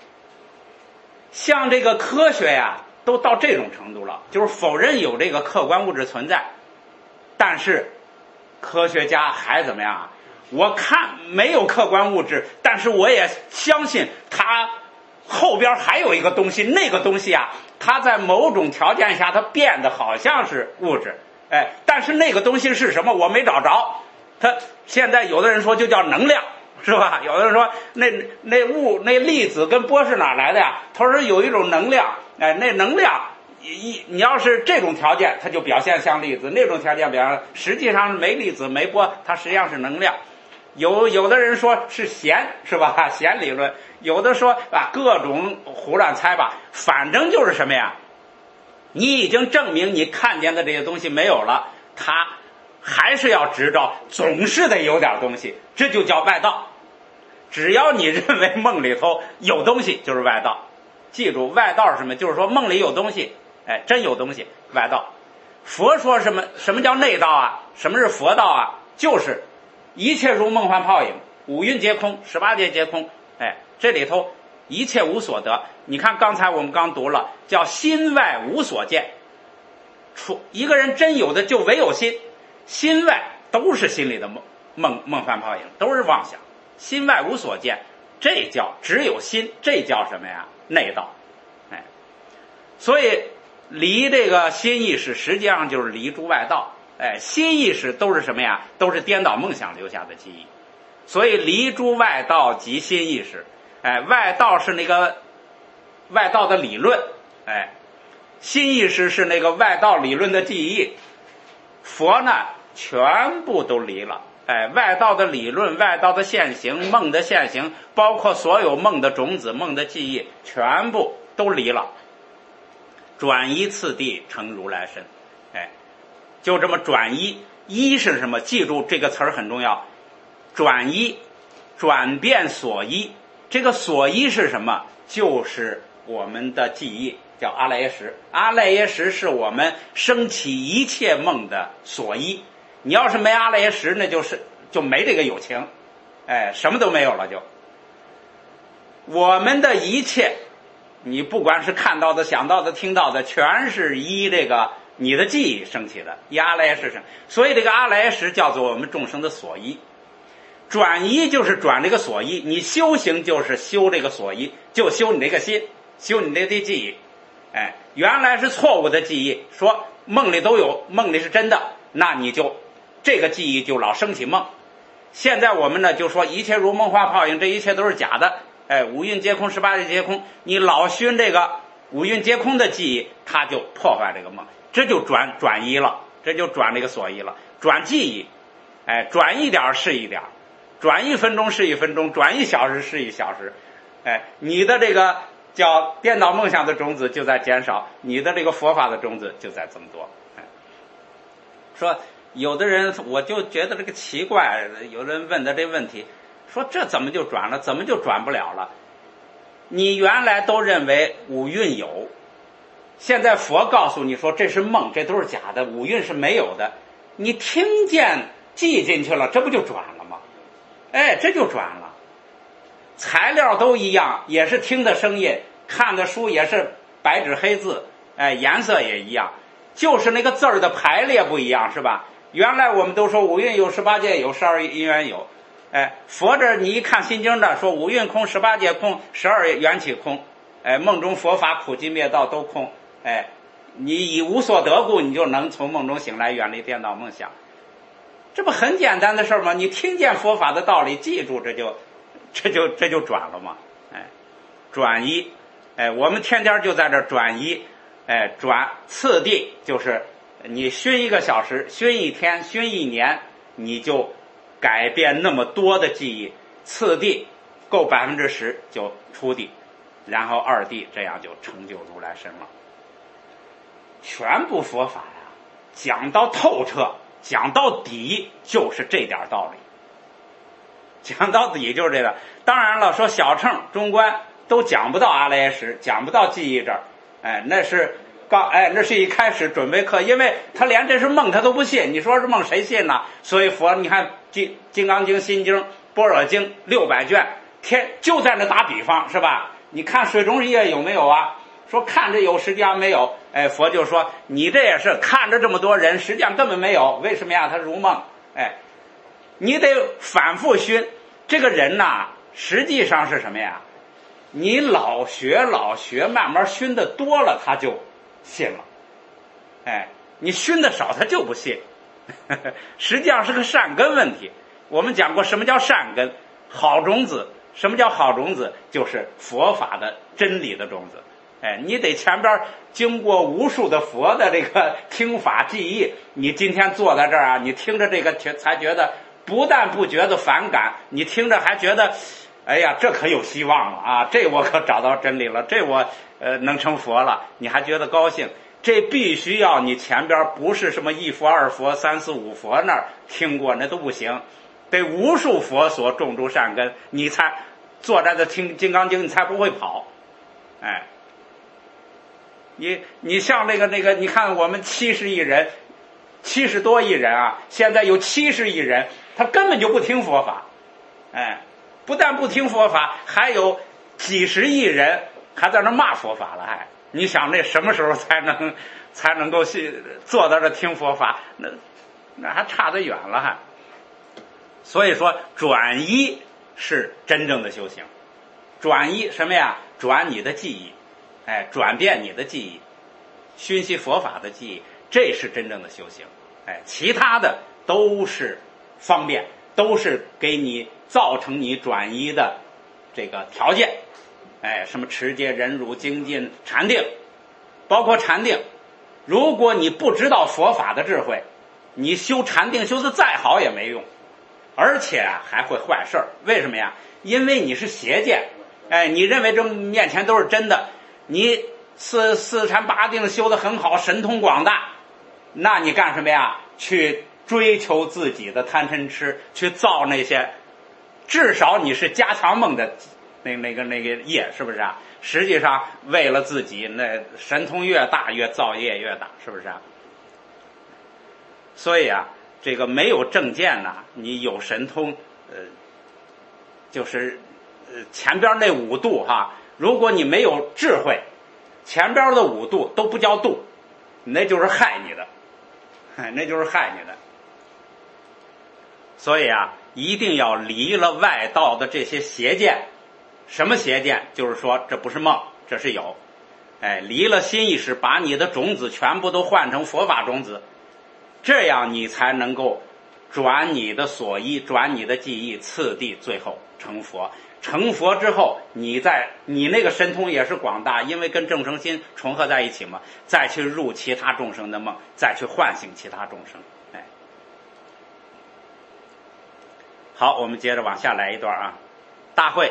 A: 像这个科学呀，都到这种程度了，就是否认有这个客观物质存在，但是科学家还怎么样啊？我看没有客观物质，但是我也相信它后边还有一个东西，那个东西啊，它在某种条件下它变得好像是物质，但是那个东西是什么我没找着。它现在有的人说就叫能量，是吧？有的人说那粒子跟波是哪来的呀？他说有一种能量，那能量你要是这种条件，它就表现像粒子；那种条件表现实际上是没粒子没波，它实际上是能量。有的人说是弦，是吧？弦理论，有的说各种胡乱猜吧，反正就是什么呀？你已经证明你看见的这些东西没有了，它还是要执着，总是得有点东西，这就叫外道。只要你认为梦里头有东西，就是外道。记住，外道是什么？就是说梦里有东西，真有东西，外道。佛说什么叫内道啊？什么是佛道啊？就是一切如梦幻泡影，五蕴皆空，18界皆空。这里头一切无所得。你看刚才我们刚读了，叫心外无所见。一个人真有的就唯有心，心外都是心里的梦幻泡影，都是妄想。心外无所见，这叫只有心，这叫什么呀？内道。所以离这个心意识实际上就是离诸外道。心意识都是什么呀？都是颠倒梦想留下的记忆。所以离诸外道即心意识。外道是那个外道的理论，心意识是那个外道理论的记忆。佛呢全部都离了，外道的理论、外道的现行、梦的现行，包括所有梦的种子、梦的记忆，全部都离了，转移次第成如来身。就这么转移。依是什么？记住这个词儿很重要，转移，转变所依。这个所依是什么？就是我们的记忆，叫阿赖耶识。阿赖耶识是我们升起一切梦的所依。你要是没阿赖耶识，那就没这个有情，什么都没有了。就我们的一切，你不管是看到的、想到的、听到的，全是依这个你的记忆升起的，依阿赖耶识生。所以这个阿赖耶识叫做我们众生的所依。转移就是转这个所依，你修行就是修这个所依，就修你这个心，修你这个记忆。原来是错误的记忆，说梦里都有，梦里是真的，那你就这个记忆就老升起梦。现在我们呢就说一切如梦幻泡影，这一切都是假的。五蕴皆空，18界皆空，你老熏这个五蕴皆空的记忆，它就破坏这个梦，这就转移了，这就转这个所依了，转记忆。转一点是一点，转1分钟是1分钟，转1小时是1小时。你的这个叫颠倒梦想的种子就在减少，你的这个佛法的种子就在增多。说有的人我就觉得这个奇怪，有人问的这问题，说这怎么就转了，怎么就转不了了？你原来都认为五蕴有，现在佛告诉你说这是梦，这都是假的，五蕴是没有的，你听见记进去了，这不就转了吗？哎，这就转了。材料都一样，也是听的声音，看的书也是白纸黑字，哎，颜色也一样，就是那个字儿的排列不一样，是吧？原来我们都说五蕴有，18界有，12因缘有，哎，佛这你一看心经的说五蕴空，18界空，12缘起空，哎，梦中佛法苦集灭道都空，哎，你以无所得故，你就能从梦中醒来，远离颠倒梦想。这不很简单的事吗？你听见佛法的道理，记住，这就转了嘛。哎，转移，哎，我们天天就在这转移，哎，转次第就是你熏1个小时，熏1天，熏1年，你就改变那么多的记忆。次第够10%就出地，然后2地，这样就成就如来身了。全部佛法呀，讲到透彻，讲到底就是这点道理。讲到底就是这个。当然了，说小乘中观都讲不到阿赖耶识，讲不到记忆这儿，哎，那是一开始准备课，因为他连这是梦他都不信，你说是梦谁信呢？所以佛你看金刚经、心经、般若经600卷，就在那打比方，是吧？你看水中业有没有啊？说看着有，实际上没有。哎，佛就说你这也是看着这么多人，实际上根本没有。为什么呀？他如梦。哎，你得反复熏。这个人呐，实际上是什么呀？你老学，慢慢熏的多了，他就信了。哎，你熏的少，他就不信。实际上是个善根问题。我们讲过什么叫善根，好种子。什么叫好种子？就是佛法的真理的种子。哎，你得前边经过无数的佛的这个听法记忆，你今天坐在这儿啊，你听着这个才觉得不但不觉得反感，你听着还觉得哎呀，这可有希望了啊！这我可找到真理了，这我能成佛了，你还觉得高兴。这必须要你前边不是什么1佛2佛3、4、5佛那儿听过，那都不行，得无数佛所种诸善根，你才坐在这听金刚经，你才不会跑。哎，你像那个，你看我们70亿人，70多亿人啊，现在有70亿人，他根本就不听佛法。哎，不但不听佛法，还有几十亿人还在那骂佛法了。还你想那什么时候才能够坐到这听佛法？那还差得远了还。所以说转移是真正的修行。转移什么呀？转你的记忆，哎，转变你的记忆，熏习佛法的记忆，这是真正的修行。哎，其他的都是方便，都是给你造成你转移的这个条件。哎，什么持戒、忍辱、精进、禅定，包括禅定。如果你不知道佛法的智慧，你修禅定修的再好也没用，而且还会坏事儿。为什么呀？因为你是邪见。哎，你认为这面前都是真的，你四禅八定修得很好，神通广大，那你干什么呀？去追求自己的贪嗔痴，去造那些，至少你是加强梦的那个业，是不是啊？实际上为了自己，那神通越大，越造业越大，是不是啊？所以啊，这个没有正见呐，你有神通，就是前边那5度哈，如果你没有智慧，前边的5度都不叫度，那就是害你的，那就是害你的。所以啊，一定要离了外道的这些邪见。什么邪见？就是说这不是梦，这是有。哎，离了心意识，把你的种子全部都换成佛法种子，这样你才能够转你的所依，转你的记忆，次第最后成佛。成佛之后，你那个神通也是广大，因为跟众生心重合在一起嘛，再去入其他众生的梦，再去唤醒其他众生。哎，好，我们接着往下来一段啊。大会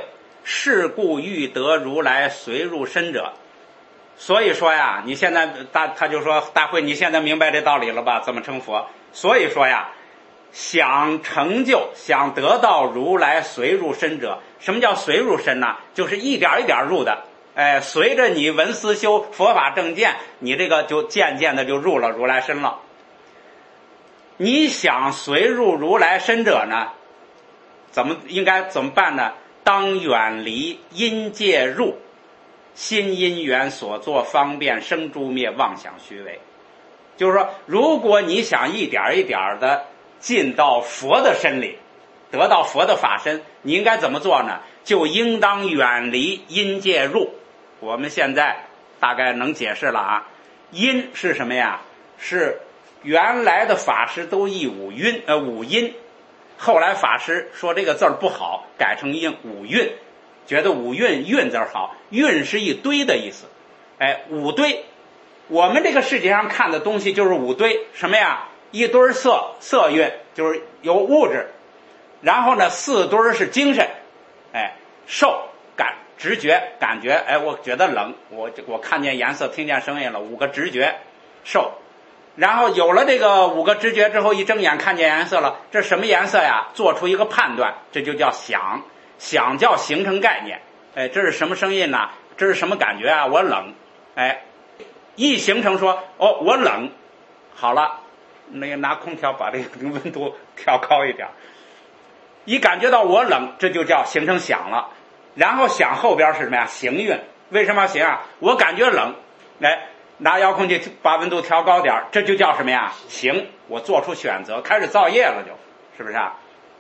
A: 是故欲得如来随入身者。所以说呀，你现在他就说大慧，你现在明白这道理了吧？怎么成佛？所以说呀，想成就、想得到如来随入身者，什么叫随入身呢？就是一点一点入的。随着你闻思修佛法正见，你这个就渐渐的就入了如来身了。你想随入如来身者呢，应该怎么办呢？当远离因界入，心因缘所作方便生诸灭妄想虚伪。就是说，如果你想一点一点的进到佛的身里，得到佛的法身，你应该怎么做呢？就应当远离因界入。我们现在大概能解释了啊。因是什么呀？是原来的法师都译五音，后来法师说这个字儿不好，改成五蕴，觉得五蕴字好，蕴是一堆的意思。五堆，我们这个世界上看的东西就是五堆，什么呀？一堆色蕴，就是有物质，然后呢四堆是精神，受感直觉感觉，我觉得冷，我看见颜色听见声音了，五个直觉受。然后有了这个五个直觉之后，一睁眼看见颜色了，这什么颜色呀？做出一个判断，这就叫想，想叫形成概念。这是什么声音呢？这是什么感觉啊？我冷。一形成说我冷，好了，那个拿空调把这个温度调高一点，一感觉到我冷，这就叫形成想了。然后想后边是什么呀？行蕴。为什么要行啊？我感觉冷，拿遥控器把温度调高点，这就叫什么呀？行，我做出选择，开始造业了，是不是啊？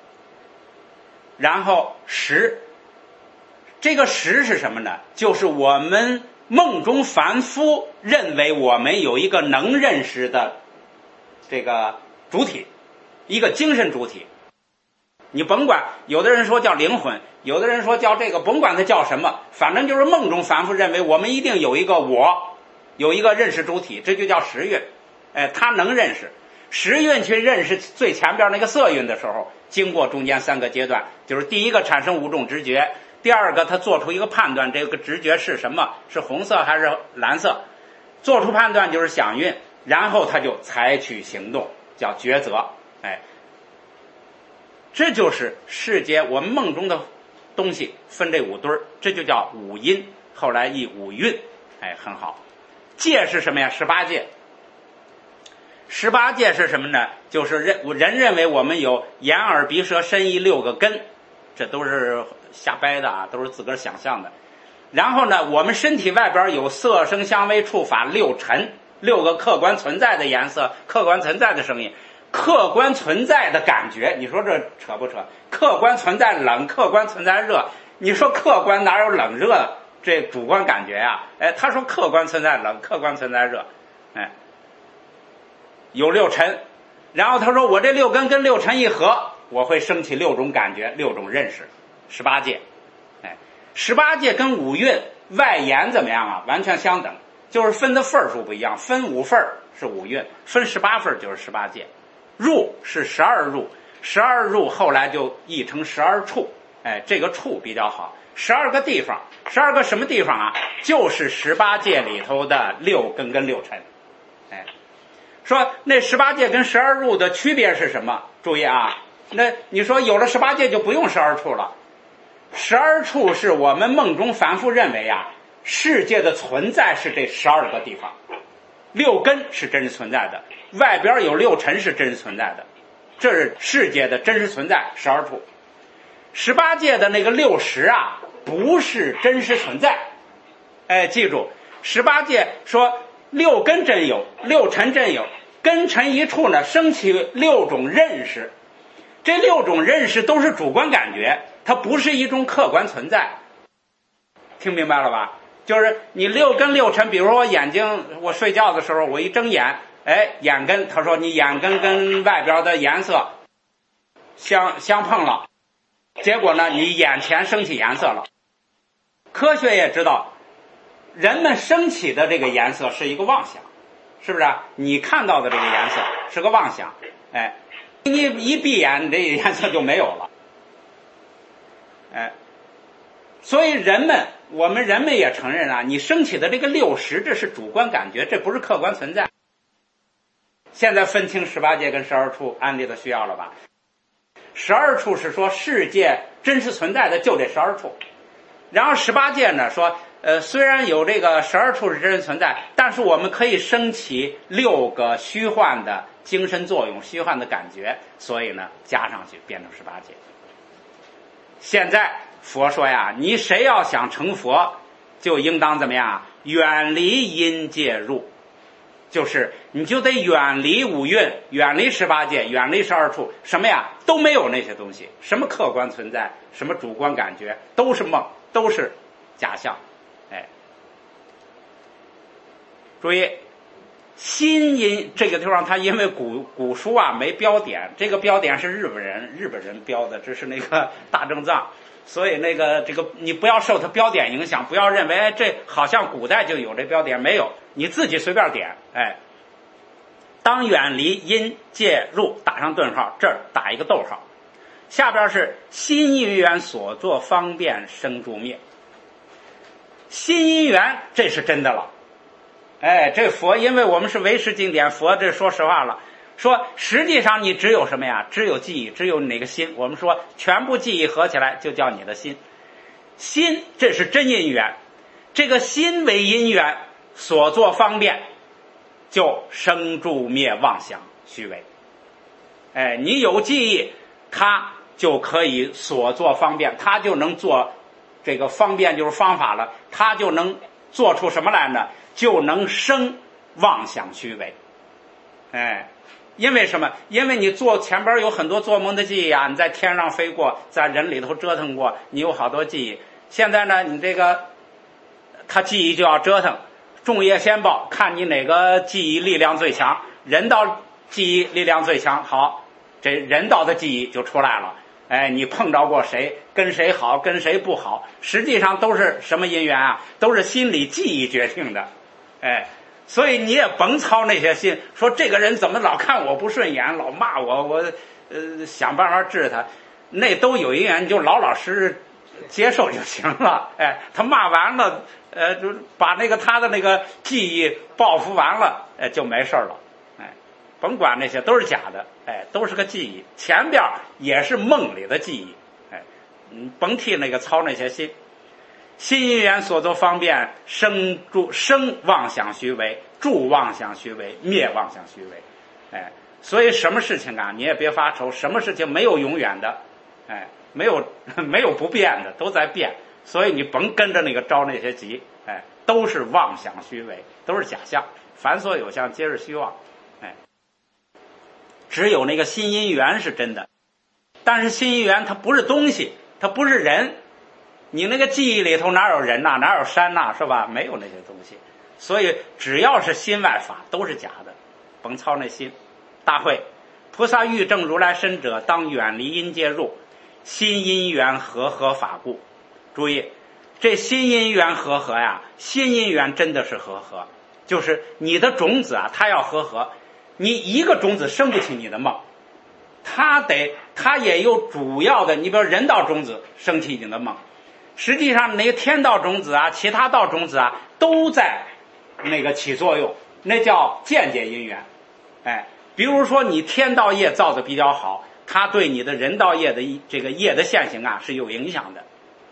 A: 然后识，这个识是什么呢？就是我们梦中凡夫认为我们有一个能认识的这个主体，一个精神主体。你甭管，有的人说叫灵魂，有的人说叫这个，甭管它叫什么，反正就是梦中凡夫认为我们一定有一个我，有一个认识主体，这就叫识蕴。他能认识。识蕴去认识最前边那个色蕴的时候，经过中间三个阶段，就是第一个产生五种直觉，第二个他做出一个判断，这个直觉是什么？是红色还是蓝色？做出判断就是想蕴，然后他就采取行动，叫抉择。这就是世间我们梦中的东西分这五堆，这就叫五音，后来译五蕴。很好。界是什么呀？18界。18界是什么呢？就是人认为我们有眼耳鼻舌身意6个根，这都是瞎掰的啊，都是自个儿想象的。然后呢，我们身体外边有色声香味触法6尘，6个客观存在的颜色，客观存在的声音，客观存在的感觉。你说这扯不扯？客观存在冷，客观存在热，你说客观哪有冷热这主观感觉呀？他说客观存在冷，客观存在热，有6尘。然后他说我这6根跟6尘一合，我会升起6种感觉，6种认识。18界。18界跟五蕴外延怎么样啊？完全相等，就是分的份数不一样，分5份是五蕴，分18份就是18界。入是12入，12入后来就译成12处。这个处比较好，12个地方，12个什么地方啊？就是18界里头的6根跟6尘。说那18界跟12入的区别是什么？注意啊，那你说有了18界就不用12处了。12处是我们梦中凡夫认为啊，世界的存在是这12个地方，6根是真实存在的，外边有6尘是真实存在的，这是世界的真实存在。12处。18界的那个6识啊，不是真实存在。记住，18界说6根真有，6尘真有，根尘一处呢，升起6种认识，这6种认识都是主观感觉，它不是一种客观存在。听明白了吧？就是你6根6尘，比如说我眼睛，我睡觉的时候我一睁眼，眼根，他说你眼根跟外边的颜色相碰了，结果呢你眼前升起颜色了。科学也知道人们升起的这个颜色是一个妄想，是不是啊？你看到的这个颜色是个妄想，你一闭眼这颜色就没有了。 所以我们人们也承认啊，你升起的这个60，这是主观感觉，这不是客观存在。现在分清18界跟12处安利的需要了吧？12处是说世界真实存在的就这12处，然后18界呢说，虽然有这个12处是真实存在，但是我们可以升起6个虚幻的精神作用、虚幻的感觉，所以呢加上去变成18界。现在佛说呀，你谁要想成佛，就应当怎么样？远离阴界入，就是你就得远离五蕴，远离18界，远离12处，什么呀都没有那些东西，什么客观存在，什么主观感觉，都是梦，都是假象。注意心因这个地方，它因为古书啊没标点，这个标点是日本人标的，这是那个大正藏，所以这个你不要受它标点影响，不要认为这好像古代就有这标点，没有，你自己随便点。当远离阴界入，打上顿号，这儿打一个逗号，下边是心因缘所作方便生住灭。心因缘这是真的了。这佛因为我们是唯识经典，佛这说实话了，说实际上你只有什么呀？只有记忆，只有哪个心。我们说全部记忆合起来就叫你的心。心这是真因缘，这个心为因缘所作方便，就生住灭妄想虚伪。你有记忆，它就可以所作方便，它就能做这个方便就是方法了，它就能做出什么来呢？就能生妄想虚伪。因为什么？因为你前边有很多做梦的记忆啊，你在天上飞过，在人里头折腾过，你有好多记忆。现在呢，你这个他记忆就要折腾，众业先报，看你哪个记忆力量最强，人道记忆力量最强，好，这人道的记忆就出来了。你碰着过谁，跟谁好，跟谁不好，实际上都是什么因缘啊？都是心理记忆决定的。所以你也甭操那些心，说这个人怎么老看我不顺眼，老骂我想办法治他，那都有因缘，你就老老实实接受就行了。他骂完了，就把他的那个记忆报复完了，就没事了。甭管那些都是假的，都是个记忆，前边也是梦里的记忆。甭替操那些心。心因缘所作方便，生妄想虚伪，住妄想虚伪，灭妄想虚伪。所以什么事情啊，你也别发愁，什么事情没有永远的，没有不变的，都在变。所以你甭跟着着那些急，都是妄想虚伪，都是假象。凡所有相，皆是虚妄。只有那个心因缘是真的，但是心因缘它不是东西，它不是人。你那个记忆里头哪有人呐，哪有山呐，是吧？没有那些东西。所以只要是心外法都是假的，甭操那心。大会菩萨欲证如来身者，当远离阴界入，心因缘和法故。注意这心因缘和呀，心因缘真的是和，就是你的种子啊，它要和，你一个种子生不起你的梦，它也有主要的，你比如人道种子生起你的梦，实际上那个天道种子啊，其他道种子啊，都在起作用，那叫间接因缘。比如说你天道业造的比较好，它对你的人道业的这个业的现行啊是有影响的。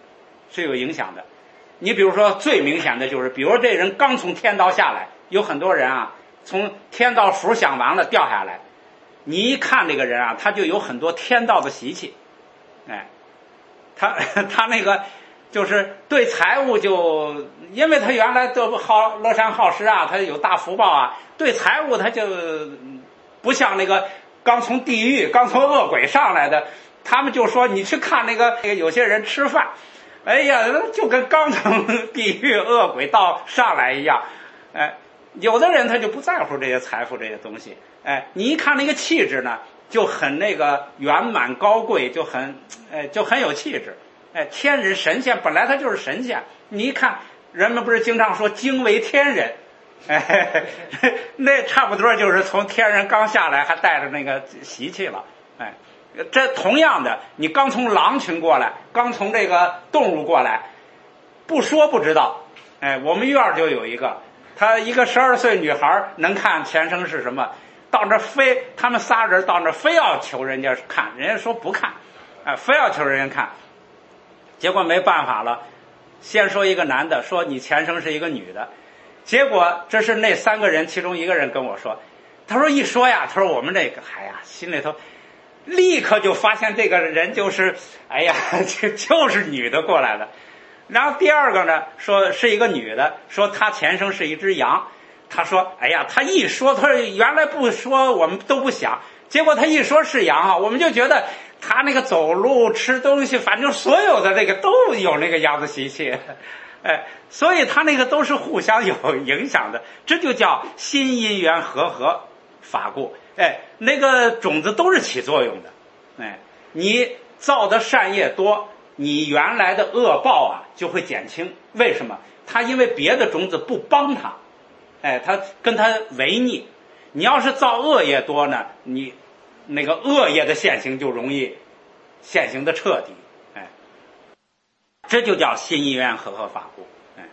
A: 你比如说最明显的就是，比如说这人刚从天道下来，有很多人啊从天道福享完了掉下来，你一看这个人啊，他就有很多天道的习气。他就是对财物就，因为他原来都乐善好施啊，他有大福报啊，对财物他就不像刚从地狱刚从恶鬼上来的，他们就说你去看有些人吃饭，就跟刚从地狱恶鬼道上来一样。有的人他就不在乎这些财富这些东西，你一看气质呢就很圆满高贵，就很有气质。天人神仙本来他就是神仙，你一看人们不是经常说惊为天人，那差不多就是从天人刚下来还带着习气了。这同样的，你刚从狼群过来，刚从动物过来， 不说不知道。我们院儿就有一个，她一个12岁女孩能看前生是什么，到那非他们仨人到那非要求人家看，人家说不看，非要求人家看，结果没办法了，先说一个男的，说你前生是一个女的，结果这是那3个人其中一个人跟我说，他说一说呀，他说我们这个心里头立刻就发现这个人就是就是女的过来的。然后第二个呢，说是一个女的，说她前生是一只羊。他说他一说，他说原来不说我们都不想，结果他一说是羊我们就觉得他那个走路吃东西，反正所有的这个都有那个羊的习气。所以他那个都是互相有影响的，这就叫心因缘和法故。那个种子都是起作用的。你造的善业多，你原来的恶报就会减轻。为什么？他因为别的种子不帮他，他跟他违逆。你要是造恶业多呢，你那个恶业的现行就容易现行的彻底。这就叫心因缘和法故。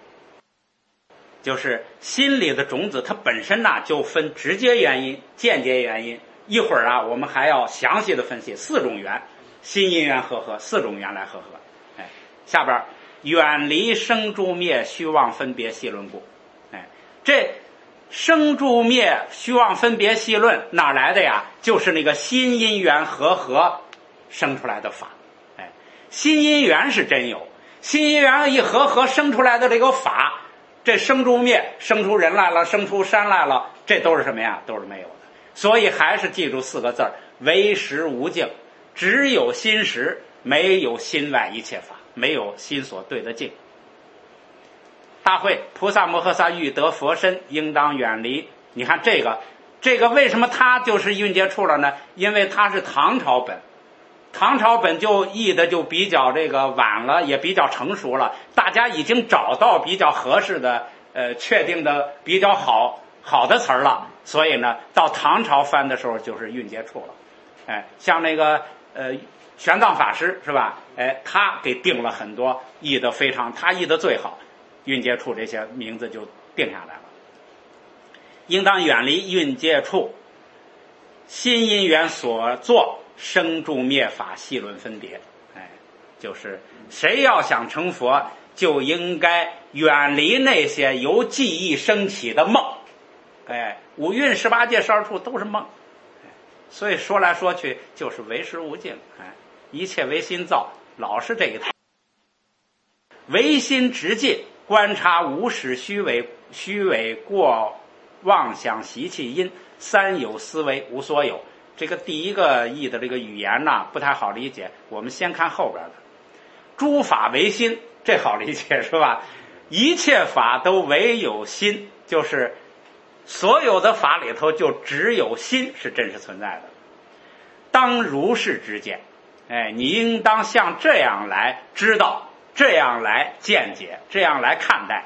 A: 就是心里的种子它本身就分直接原因、间接原因。一会儿我们还要详细的分析4种缘，心因缘和4种缘来和。下边远离生住灭虚妄分别细论故。这生住灭虚妄分别细论哪来的呀？就是那个心因缘和生出来的法。心因缘是真有，心因缘一和生出来的这个法，这生住灭，生出人来了，生出山来了，这都是什么呀？都是没有的。所以还是记住4个字，唯识无境，只有心识，没有心外一切法，没有心所对的境。大会菩萨摩诃萨欲得佛身，应当远离。你看这个为什么他就是蕴接处了呢？因为他是唐朝本，唐朝本就译的就比较这个晚了，也比较成熟了，大家已经找到比较合适的确定的比较好的词儿了，所以呢到唐朝翻的时候就是蕴接处了。像那个玄奘法师是吧？他给定了很多，译的非常，他译的最好，蕴接处这些名字就定下来了。应当远离蕴接处，心因缘所作生住灭法细论分别。就是谁要想成佛，就应该远离那些由记忆升起的梦。五蕴18界12处都是梦。所以说来说去就是唯识无境。一切唯心造，老是这一套。唯心直进，观察无始虚伪过妄想习气因，三有思维无所有。这个第一个义的这个语言不太好理解，我们先看后边的。诸法唯心，这好理解是吧？一切法都唯有心，就是所有的法里头就只有心是真实存在的。当如是之见，你应当像这样来知道，这样来见解，这样来看待。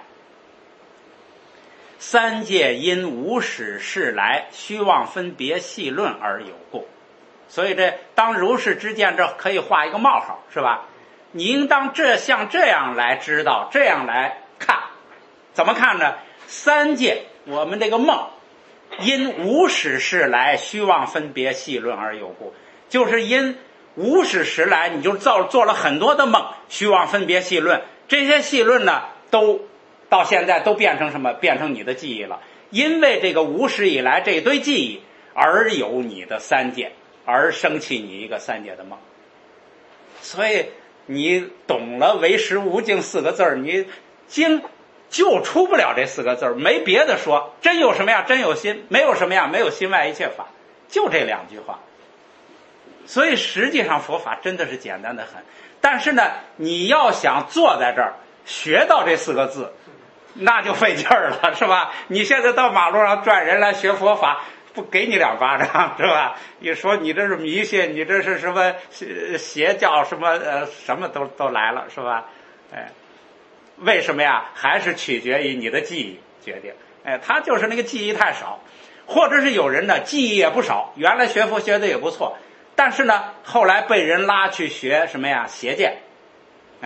A: 三界因无始事来，虚妄分别细论而有故。所以这当如是之见，这可以画一个冒号是吧？你应当像这样来知道，这样来看。怎么看呢？三界我们这个梦因无始事来，虚妄分别细论而有故，就是因无始时来，你就做了很多的梦，虚妄分别细论，这些细论呢都到现在都变成什么？变成你的记忆了。因为这个无始以来这一堆记忆而有你的三界，而生起你一个三界的梦。所以你懂了唯识无境4个字，你经就出不了这4个字，没别的说。真有什么呀？真有心。没有什么呀？没有心外一切法。就这2句话。所以实际上佛法真的是简单的很，但是呢你要想坐在这儿学到这4个字，那就费劲儿了是吧？你现在到马路上转人来学佛法，不给你2巴掌是吧？你说你这是迷信，你这是什么邪教，什么什么都来了是吧？为什么呀？还是取决于你的记忆决定。他就是那个记忆太少，或者是有人呢记忆也不少，原来学佛学的也不错，但是呢后来被人拉去学什么呀？邪见。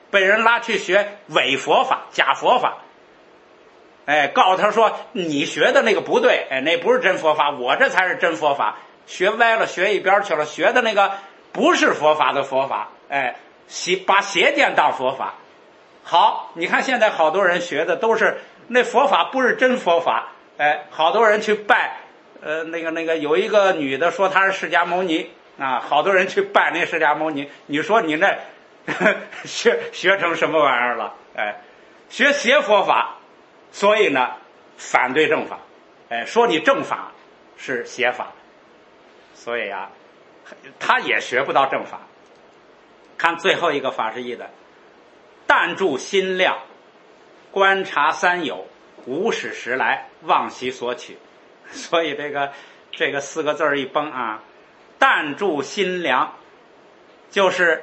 A: 被人拉去学伪佛法、假佛法。告诉他说你学的那个不对，那不是真佛法，我这才是真佛法。学歪了，学一边去了，学的那个不是佛法的佛法，把邪见当佛法。好，你看现在好多人学的都是那佛法不是真佛法，好多人去拜，那个有一个女的说她是释迦牟尼啊，好多人去拜那释迦牟尼，你说你那学成什么玩意儿了？学邪佛法，所以呢反对正法，说你正法是邪法，所以啊，他也学不到正法。看最后一个法师译的，但住心量，观察三有，无始时来，妄习所取。所以这个四个字一崩啊，但住心量，就是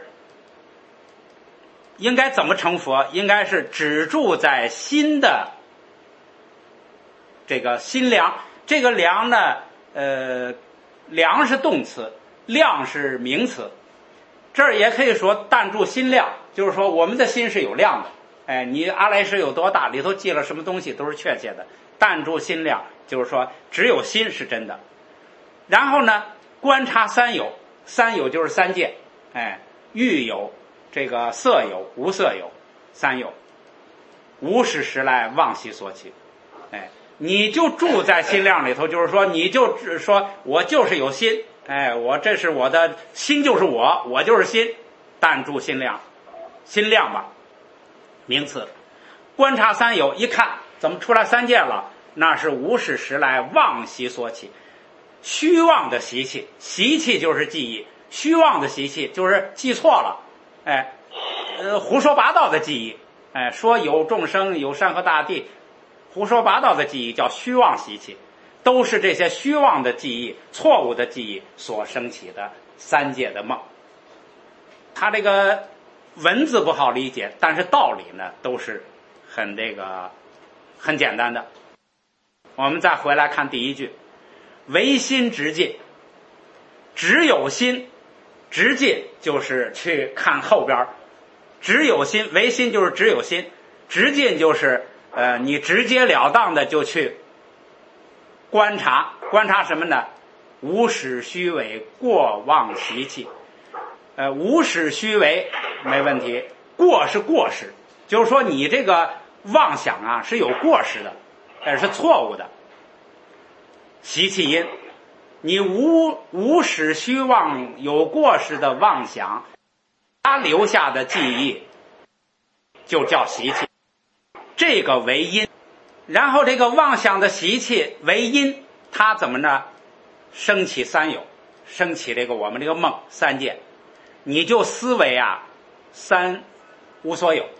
A: 应该怎么成佛？应该是只住在心的这个心量。这个量呢，量是动词，量是名词。这儿也可以说但住心量，就是说我们的心是有量的。你阿赖耶识有多大，里头记了什么东西都是确切的。但住心量，就是说只有心是真的。然后呢，观察三有，三有就是三界，欲有、这个色有、无色有，三有。无始时来，妄习所起。你就住在心量里头，就是说你就说我就是有心，我这是我的心，就是我就是心。但住心量，心量吧，名词。观察三有，一看怎么出来三界了？那是无始时来妄习所起，虚妄的习气，习气就是记忆，虚妄的习气就是记错了，胡说八道的记忆，说有众生有山河大地，胡说八道的记忆叫虚妄习气，都是这些虚妄的记忆、错误的记忆所升起的三界的梦。他这个文字不好理解，但是道理呢都是很简单的。我们再回来看第一句，唯心直进，只有心，直进就是去看后边，只有心，唯心就是只有心，直进就是你直截了当的就去观察什么呢？无始虚伪，过妄习气。无始虚伪没问题，过是过失，就是说你这个妄想啊是有过失的，是错误的。习气因，你无始虚妄有过失的妄想，它留下的记忆就叫习气，这个为因。然后这个妄想的习气为因，它怎么呢？升起三有，升起这个我们这个梦三界。你就思维啊，三无所有，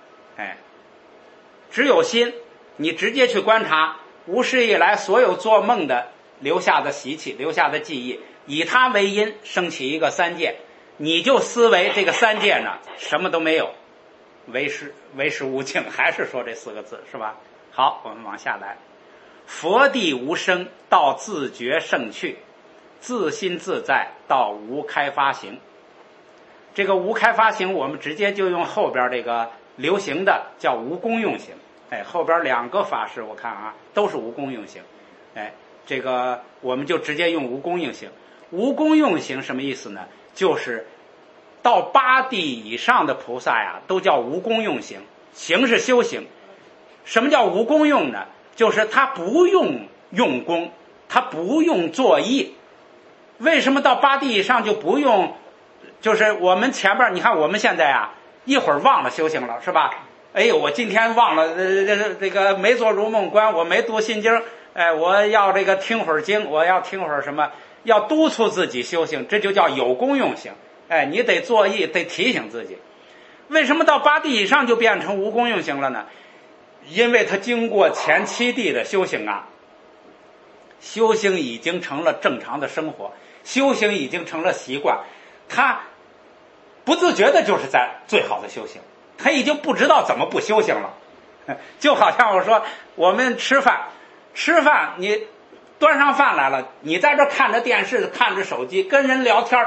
A: 只有心，你直接去观察无始以来所有做梦的留下的习气、留下的记忆，以它为因升起一个三界，你就思维这个三界呢什么都没有，唯识无境，还是说这四个字是吧？好，我们往下来，佛地无生到自觉胜趣，自心自在到无开发行。这个无开发行我们直接就用后边这个流行的叫无功用行，后边两个法师我看啊都是无功用行，这个我们就直接用无功用行。无功用行什么意思呢？就是到八地以上的菩萨呀都叫无功用行，行是修行。什么叫无功用呢？就是他不用用功，他不用作意。为什么到八地以上就不用？就是我们前边你看我们现在啊一会儿忘了修行了是吧？我今天忘了这个没做如梦观，我没读心经，我要这个听会儿经，我要听会儿什么，要督促自己修行，这就叫有功用行。你得作意，得提醒自己。为什么到八地以上就变成无功用行了呢？因为他经过前七地的修行啊，修行已经成了正常的生活，修行已经成了习惯，他不自觉的就是在最好的修行，他已经不知道怎么不修行了。就好像我说我们吃饭你端上饭来了，你在这看着电视看着手机跟人聊天，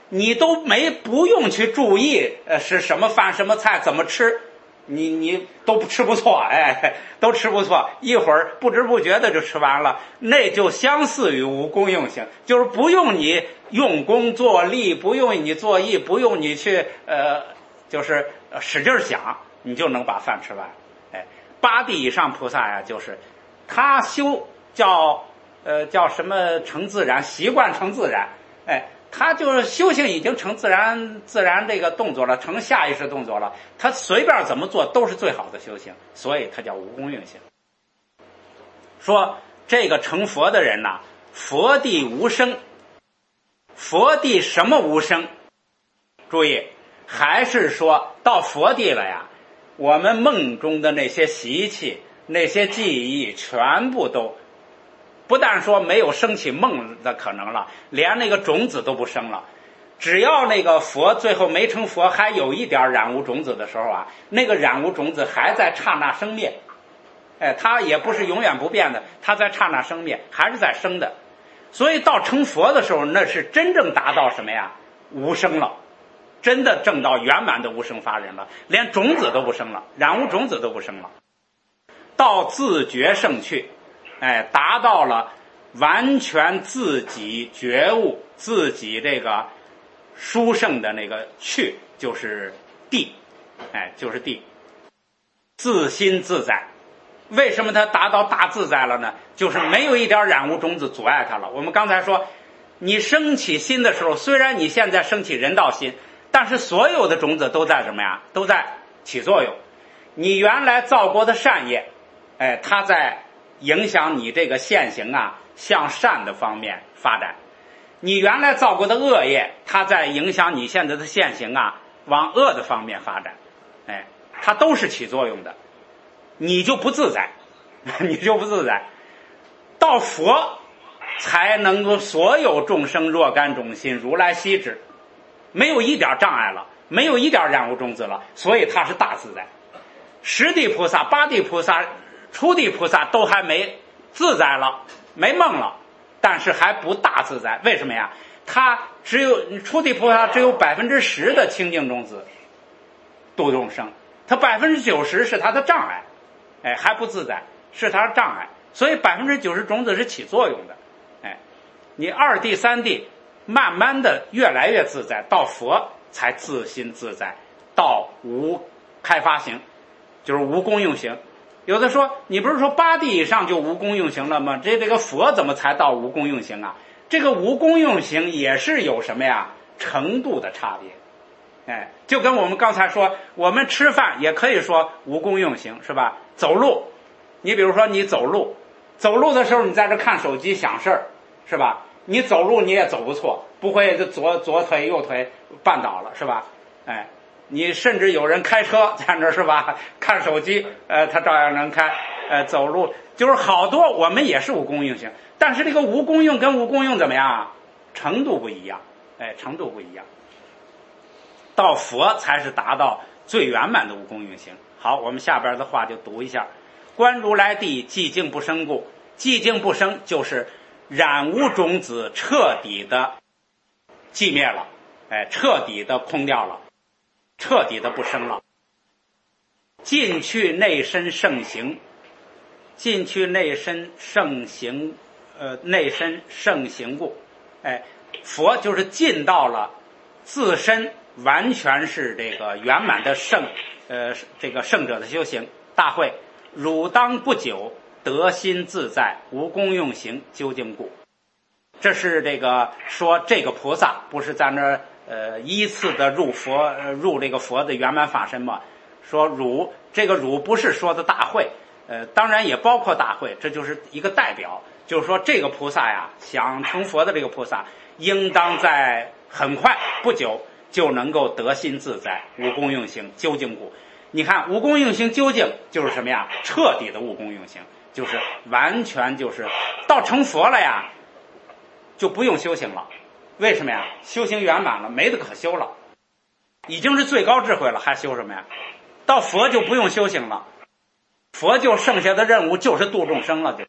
A: 你都不用去注意是什么饭什么菜怎么吃，你都吃不错，都吃不错，一会儿不知不觉的就吃完了，那就相似于无功用行，就是不用你用功做力，不用你做意，不用你去就是使劲想，你就能把饭吃完。八地以上菩萨呀，就是他修叫什么成自然，习惯成自然，他就是修行已经成自然这个动作了，成下意识动作了，他随便怎么做都是最好的修行，所以他叫无功用行。说这个成佛的人呐，佛地无生，佛地什么无生？注意，还是说到佛地了呀，我们梦中的那些习气那些记忆全部都不但说没有升起梦的可能了，连那个种子都不生了。只要那个佛最后没成佛，还有一点染污种子的时候啊，那个染污种子还在刹那生灭，它也不是永远不变的，它在刹那生灭，还是在生的。所以到成佛的时候，那是真正达到什么呀？无生了，真的证到圆满的无生法忍了，连种子都不生了，染污种子都不生了，到自觉圣趣。达到了完全自己觉悟，自己这个殊胜的那个趣，就是地，就是地，自心自在。为什么他达到大自在了呢？就是没有一点染污种子阻碍他了。我们刚才说，你升起心的时候，虽然你现在升起人道心，但是所有的种子都在什么呀？都在起作用。你原来造过的善业，它在影响你这个现行啊向善的方面发展，你原来造过的恶业，它在影响你现在的现行啊往恶的方面发展，它都是起作用的，你就不自在，你就不自在。到佛才能够所有众生若干种心，如来悉知，没有一点障碍了，没有一点染污种子了，所以它是大自在。十地菩萨、八地菩萨、初地菩萨都还没自在了，没梦了，但是还不大自在。为什么呀？他只有初地菩萨只有10%的清净种子度众生，他90%是他的障碍，还不自在，是他的障碍。所以90%种子是起作用的，你二地三地慢慢的越来越自在，到佛才自心自在，到无开发行，就是无功用行。有的说，你不是说八地以上就无功用行了吗？这个佛怎么才到无功用行啊？这个无功用行也是有什么呀？程度的差别。就跟我们刚才说，我们吃饭也可以说无功用行，是吧？走路，你比如说你走路的时候，你在这看手机想事儿，是吧？你走路你也走不错，不会左腿右腿绊倒了，是吧？你甚至有人开车在那是吧？看手机，他照样能开。走路就是好多，我们也是无功用行，但是这个无功用跟无功用怎么样啊？程度不一样，程度不一样。到佛才是达到最圆满的无功用行。好，我们下边的话就读一下：观如来地寂静不生故，寂静不生就是染污种子彻底的寂灭了，彻底的空掉了。彻底的不生了。尽去内身圣行，尽去内身圣行，内身圣行故，佛就是尽到了自身完全是这个圆满的圣，这个圣者的修行大会。汝当不久得心自在，无功用行究竟故。这是这个说这个菩萨不是在那依次的入佛，入这个佛的圆满法身嘛？说汝，这个汝不是说的大会，当然也包括大会，这就是一个代表，就是说这个菩萨呀，想成佛的这个菩萨，应当在很快不久就能够得心自在，无功用行究竟故。你看无功用行究竟就是什么呀？彻底的无功用行，就是完全就是到成佛了呀，就不用修行了。为什么呀？修行圆满了，没得可修了，已经是最高智慧了，还修什么呀？到佛就不用修行了，佛就剩下的任务就是度众生了，就，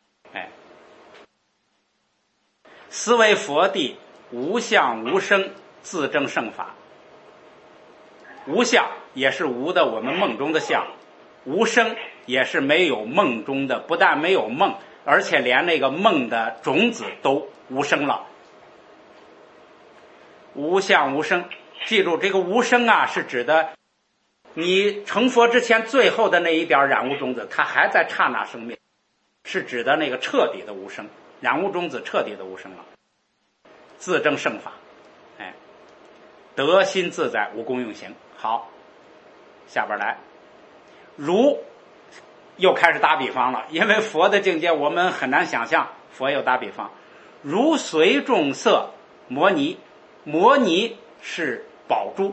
A: 斯为佛地无相无生， 自证圣法。无相也是无的我们梦中的相，无生也是没有梦中的，不但没有梦，而且连那个梦的种子都无生了。无相无生，记住这个无生啊，是指的你成佛之前最后的那一点染污种子，它还在刹那生灭，是指的那个彻底的无生，染污种子彻底的无生了。自证圣法，得心自在，无功用行。好，下边来，如又开始打比方了，因为佛的境界我们很难想象，佛又打比方，如随众色摩尼，摩尼是宝珠，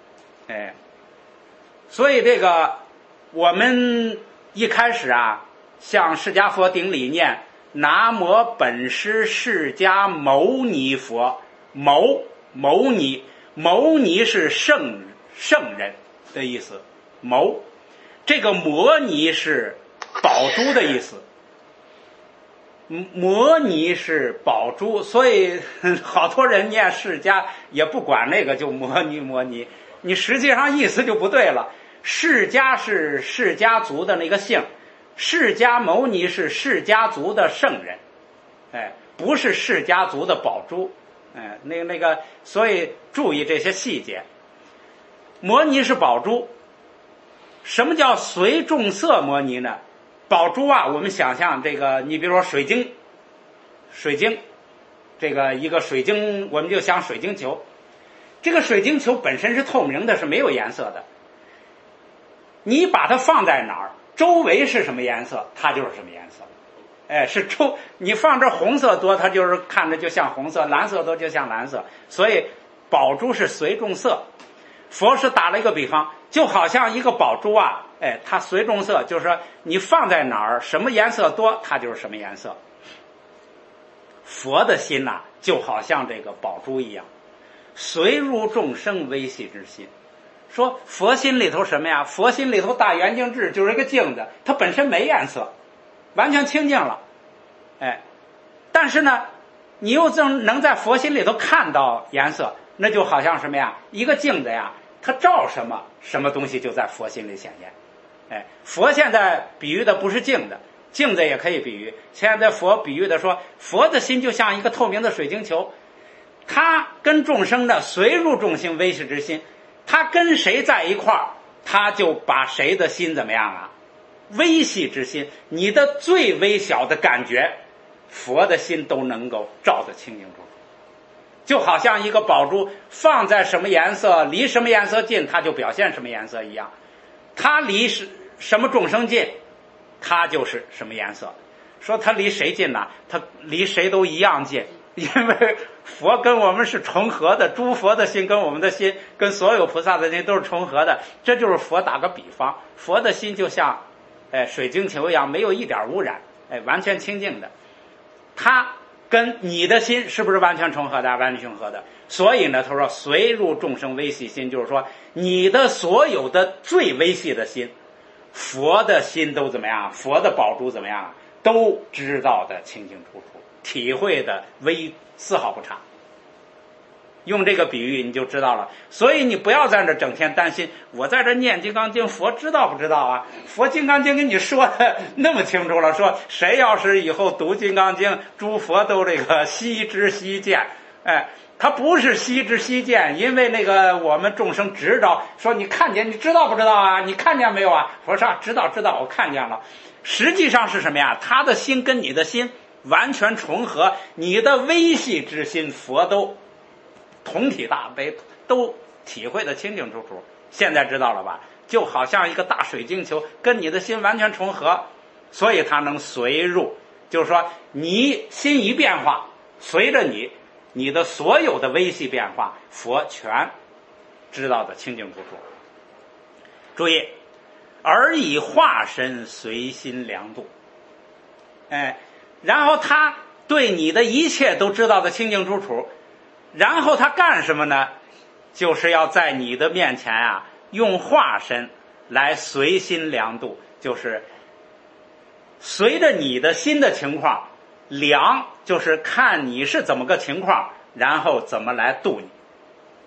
A: 所以这个我们一开始啊，向释迦佛顶礼念南无本师释迦牟尼佛，牟尼是圣人的意思，牟这个摩尼是宝珠的意思，摩尼是宝珠，所以好多人念释迦也不管那个就摩尼，你实际上意思就不对了。释迦是释迦族的那个姓，释迦牟尼是释迦族的圣人，不是释迦族的宝珠，那个，所以注意这些细节。摩尼是宝珠，什么叫随众色摩尼呢？宝珠啊，我们想象这个，你比如说水晶，这个一个水晶，我们就想水晶球，这个水晶球本身是透明的，是没有颜色的。你把它放在哪儿，周围是什么颜色，它就是什么颜色。你放这红色多，它就是看着就像红色；蓝色多就像蓝色。所以宝珠是随众色。佛是打了一个比方，就好像一个宝珠啊，它随众色，就是说你放在哪儿，什么颜色多，它就是什么颜色。佛的心呐，就好像这个宝珠一样，随入众生微细之心。说佛心里头什么呀？佛心里头大圆镜智就是一个镜子，它本身没颜色，完全清净了，但是呢，你又能在佛心里头看到颜色，那就好像什么呀？一个镜子呀，它照什么，什么东西就在佛心里显现。佛现在比喻的不是镜子，镜子也可以比喻。现在佛比喻的说，佛的心就像一个透明的水晶球，他跟众生的随入众生微细之心，他跟谁在一块儿，他就把谁的心怎么样啊？微细之心，你的最微小的感觉，佛的心都能够照得清清楚楚。就好像一个宝珠放在什么颜色，离什么颜色近，它就表现什么颜色一样。它离什么众生近，它就是什么颜色。说它离谁近呢？它离谁都一样近，因为佛跟我们是重合的，诸佛的心跟我们的心，跟所有菩萨的心都是重合的。这就是佛打个比方，佛的心就像水晶球一样，没有一点污染，完全清净的。它跟你的心是不是完全重合的？完全重合的。所以呢，他说随入众生微细心，就是说你的所有的最微细的心，佛的心都怎么样？佛的宝珠怎么样？都知道的清清楚楚，体会的丝毫不差。用这个比喻你就知道了。所以你不要在这整天担心，我在这念金刚经，佛知道不知道啊？佛金刚经跟你说的那么清楚了，说谁要是以后读金刚经，诸佛都这个悉知悉见。他不是悉知悉见，因为那个我们众生知道，说你看见，你知道不知道啊？你看见没有啊？佛说知道，我看见了。实际上是什么呀？他的心跟你的心完全重合，你的微细之心，佛都同体大悲，都体会得清清楚楚。现在知道了吧？就好像一个大水晶球跟你的心完全重合，所以它能随入，就是说你心一变化，随着你的所有的微细变化，佛全知道的清清楚楚。注意，而以化身随心量度，然后他对你的一切都知道的清清楚楚，然后他干什么呢？就是要在你的面前啊，用化身来随心量度，就是随着你的心的情况量，就是看你是怎么个情况，然后怎么来度你。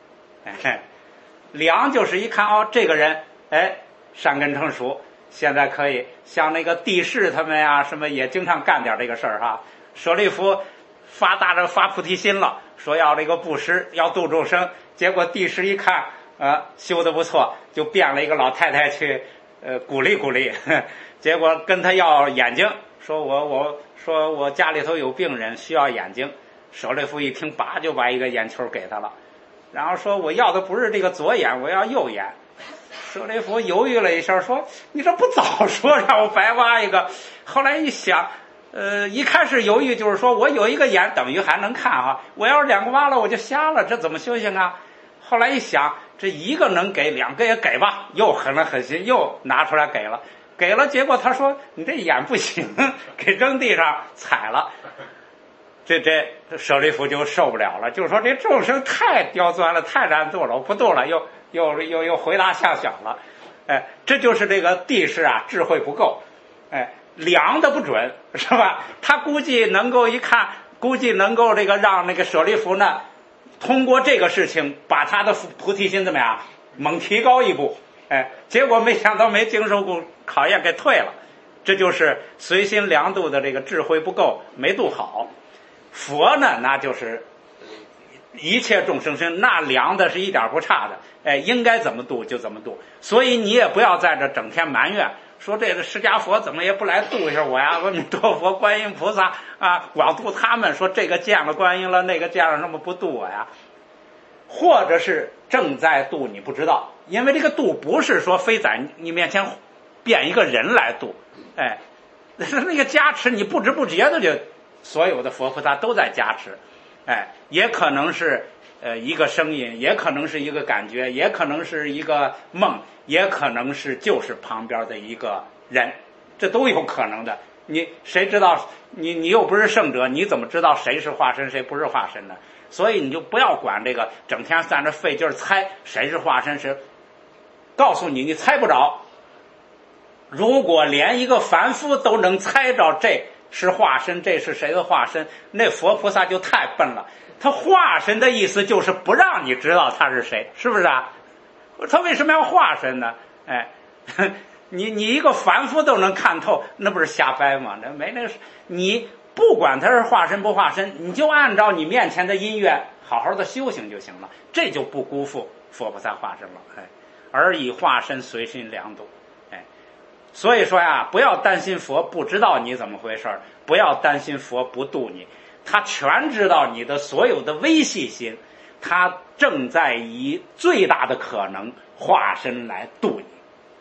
A: 良就是一看哦，这个人善根成熟，现在可以像那个帝释他们呀，什么也经常干点这个事儿哈。舍利弗发菩提心了，说要这个布施，要度众生，结果帝释一看修得不错，就变了一个老太太去鼓励鼓励，结果跟他要眼睛，说我家里头有病人需要眼睛。舍利弗一听，拔就把一个眼球给他了，然后说我要的不是这个左眼，我要右眼。舍利弗犹豫了一下，说你这不早说让我白挖一个。后来一想一开始犹豫就是说我有一个眼等于还能看哈，我要是两个挖了我就瞎了，这怎么修行啊？后来一想，这一个能给，两个也给吧，又狠了狠心，又拿出来给了，结果他说你这眼不行，给扔地上踩了。这舍利弗就受不了了，就是说这众生太刁钻了，太难度了，我不度了，又回答向小了。这就是这个帝释啊，智慧不够，量的不准，是吧？他估计能够一看，估计能够这个让那个舍利弗呢，通过这个事情把他的菩提心怎么样猛提高一步，结果没想到没经受过考验给退了。这就是随心量度的这个智慧不够，没度好。佛呢，那就是一切众生身，那量的是一点不差的，应该怎么度就怎么度。所以你也不要在这整天埋怨，说这个释迦佛怎么也不来度一下我呀？阿弥陀佛、观音菩萨啊，广度他们，说这个见了观音了，那个见了什么不度我呀？或者是正在度你不知道，因为这个度不是说非在你面前变一个人来度，那个加持你不知不觉的就。所有的佛菩萨都在加持，也可能是一个声音，也可能是一个感觉，也可能是一个梦，也可能是就是旁边的一个人，这都有可能的。你谁知道？你又不是圣者，你怎么知道谁是化身谁不是化身呢？所以你就不要管这个，整天在那费劲猜谁是化身谁。告诉你，你猜不着。如果连一个凡夫都能猜着这是化身，这是谁的化身？那佛菩萨就太笨了。他化身的意思就是不让你知道他是谁，是不是啊？他为什么要化身呢？你一个凡夫都能看透，那不是瞎掰吗？那没那个，你不管他是化身不化身，你就按照你面前的因缘好好的修行就行了，这就不辜负佛菩萨化身了。而以化身随心量度。所以说呀，不要担心佛不知道你怎么回事，不要担心佛不度你，他全知道你的所有的微细心，他正在以最大的可能化身来度你。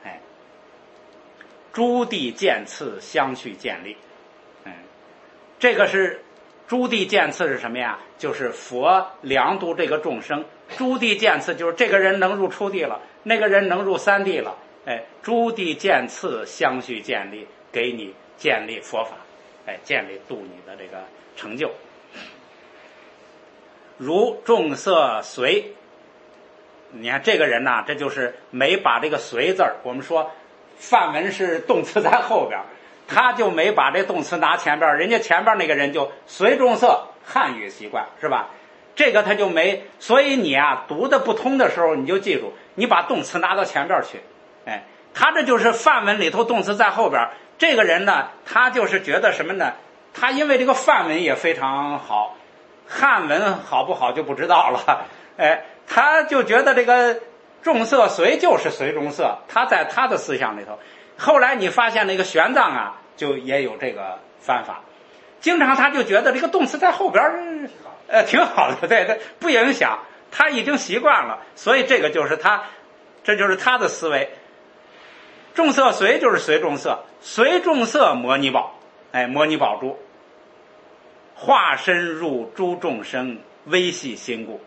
A: 诸地渐次相续建立，这个是诸地渐次是什么呀？就是佛量度这个众生，诸地渐次就是这个人能入初地了，那个人能入三地了。诸地渐次相续建立，给你建立佛法，建立度你的这个成就。如众色随，你看这个人呐，这就是没把这个随字儿，我们说梵文是动词在后边，他就没把这动词拿前边，人家前边那个人就随众色，汉语习惯是吧？这个他就没，所以你啊读的不通的时候，你就记住，你把动词拿到前边去。他这就是梵文里头动词在后边，这个人呢，他就是觉得什么呢？他因为这个梵文也非常好，汉文好不好就不知道了。他就觉得这个众色随就是随众色，他在他的思想里头。后来你发现那个玄奘啊，就也有这个翻法，经常他就觉得这个动词在后边，挺好的，对，不影响，他已经习惯了，所以这个就是他，这就是他的思维。众色随就是随众色，随众色摩尼宝，摩尼宝珠化身入诸众生微细心故，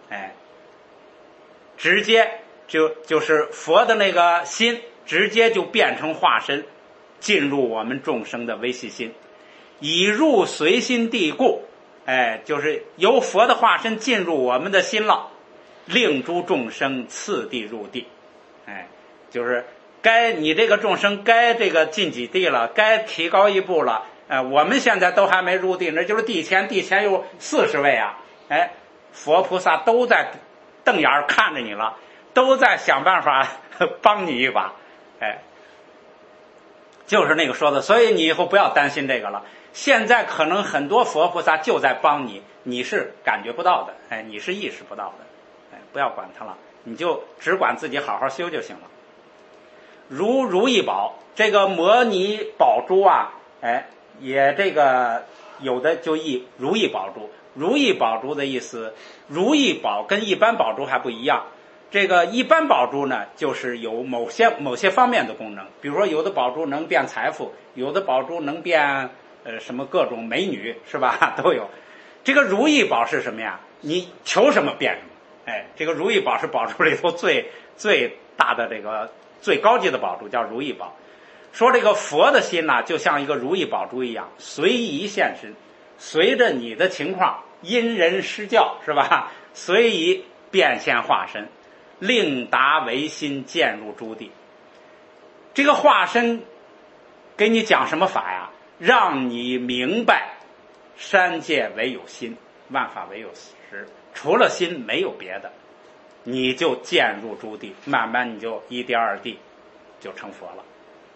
A: 直接就是佛的那个心，直接就变成化身，进入我们众生的微细心，以入随心地故，就是由佛的化身进入我们的心了，令诸众生次第入地，就是该你这个众生该这个进几地了，该提高一步了，我们现在都还没入地，那就是地前有40位啊，佛菩萨都在瞪眼看着你了，都在想办法帮你一把。哎，就是那个说的，所以你以后不要担心这个了。现在可能很多佛菩萨就在帮你，你是感觉不到的，哎，你是意识不到的，哎，不要管它了，你就只管自己好好修就行了。如意宝，这个摩尼宝珠啊，哎，也这个有的就译如意宝珠。如意宝珠的意思，如意宝跟一般宝珠还不一样。这个一般宝珠呢，就是有某些方面的功能，比如说有的宝珠能变财富，有的宝珠能变什么各种美女，是吧？都有。这个如意宝是什么呀？你求什么变什么。哎，这个如意宝是宝珠里头最大的这个最高级的宝珠，叫如意宝。说这个佛的心呢，就像一个如意宝珠一样，随意现身，随着你的情况因人施教，是吧？随意变现化身，令达唯心，渐入诸地。这个化身给你讲什么法呀？让你明白三界唯有心，万法唯有实，除了心没有别的，你就渐入诸地，慢慢你就一地二地就成佛了。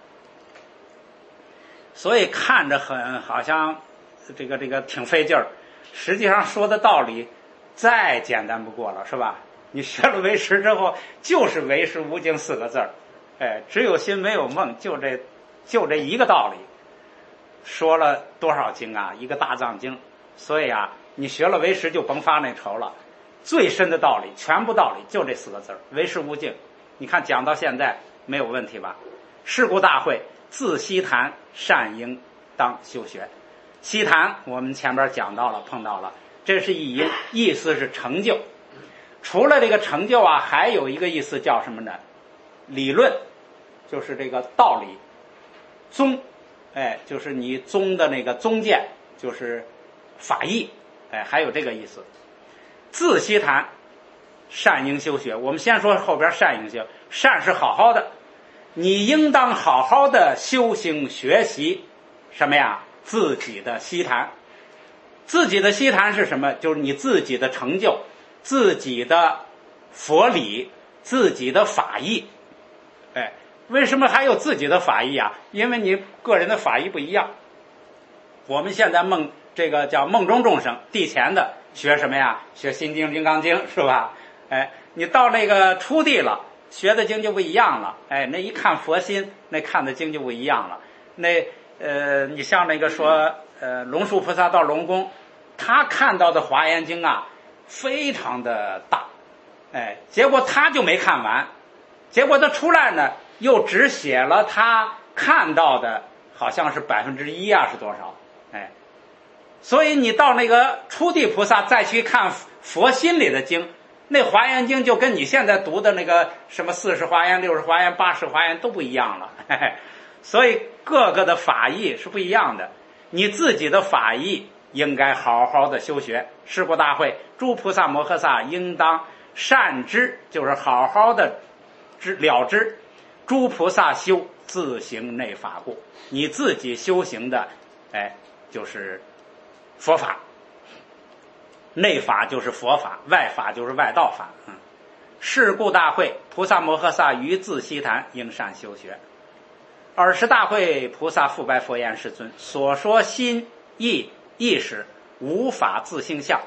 A: 所以看着好像这个挺费劲儿，实际上说的道理再简单不过了，是吧？你学了唯识之后，就是唯识无尽4个字儿，哎，只有心没有梦，就这一个道理。说了多少经啊？一个大藏经。所以啊，你学了唯识就甭发那愁了，最深的道理，全部道理就这4个字儿，唯识无尽。你看讲到现在没有问题吧？是故大会自悉谈，善应当修学。悉谈我们前边讲到了，碰到了，这是译音，意思是成就。除了这个成就啊，还有一个意思叫什么呢？理论，就是这个道理。宗，哎，就是你宗的那个宗见，就是法义，哎，还有这个意思。自悉谈，善应修学。我们先说后边善应修，善是好好的，你应当好好的修行学习什么呀？自己的悉谈。自己的悉谈是什么？就是你自己的成就，自己的佛理，自己的法义。哎，为什么还有自己的法义啊？因为你个人的法义不一样。我们现在这个叫梦中众生，地前的学什么呀？学心经、金刚经，是吧？哎，你到那个初地了，学的经就不一样了。哎，那一看佛心，那看的经就不一样了。那你像那个说龙树菩萨到龙宫，他看到的华严经啊，非常的大，哎，结果他就没看完，结果他出来呢，又只写了他看到的，好像是1%啊，是多少？哎，所以你到那个初地菩萨再去看佛心里的经，那华严经就跟你现在读的那个什么40华严、60华严、80华严都不一样了，嘿嘿。所以各个的法义是不一样的，你自己的法义应该好好的修学。是故大会诸菩萨摩诃萨应当善知，就是好好的了知诸菩萨修自行内法故，你自己修行的哎就是佛法，内法就是佛法，外法就是外道法。是故大会菩萨摩诃萨于自悉谈，应善修学。20大会菩萨复白佛言：世尊，所说心意意识无法自性相。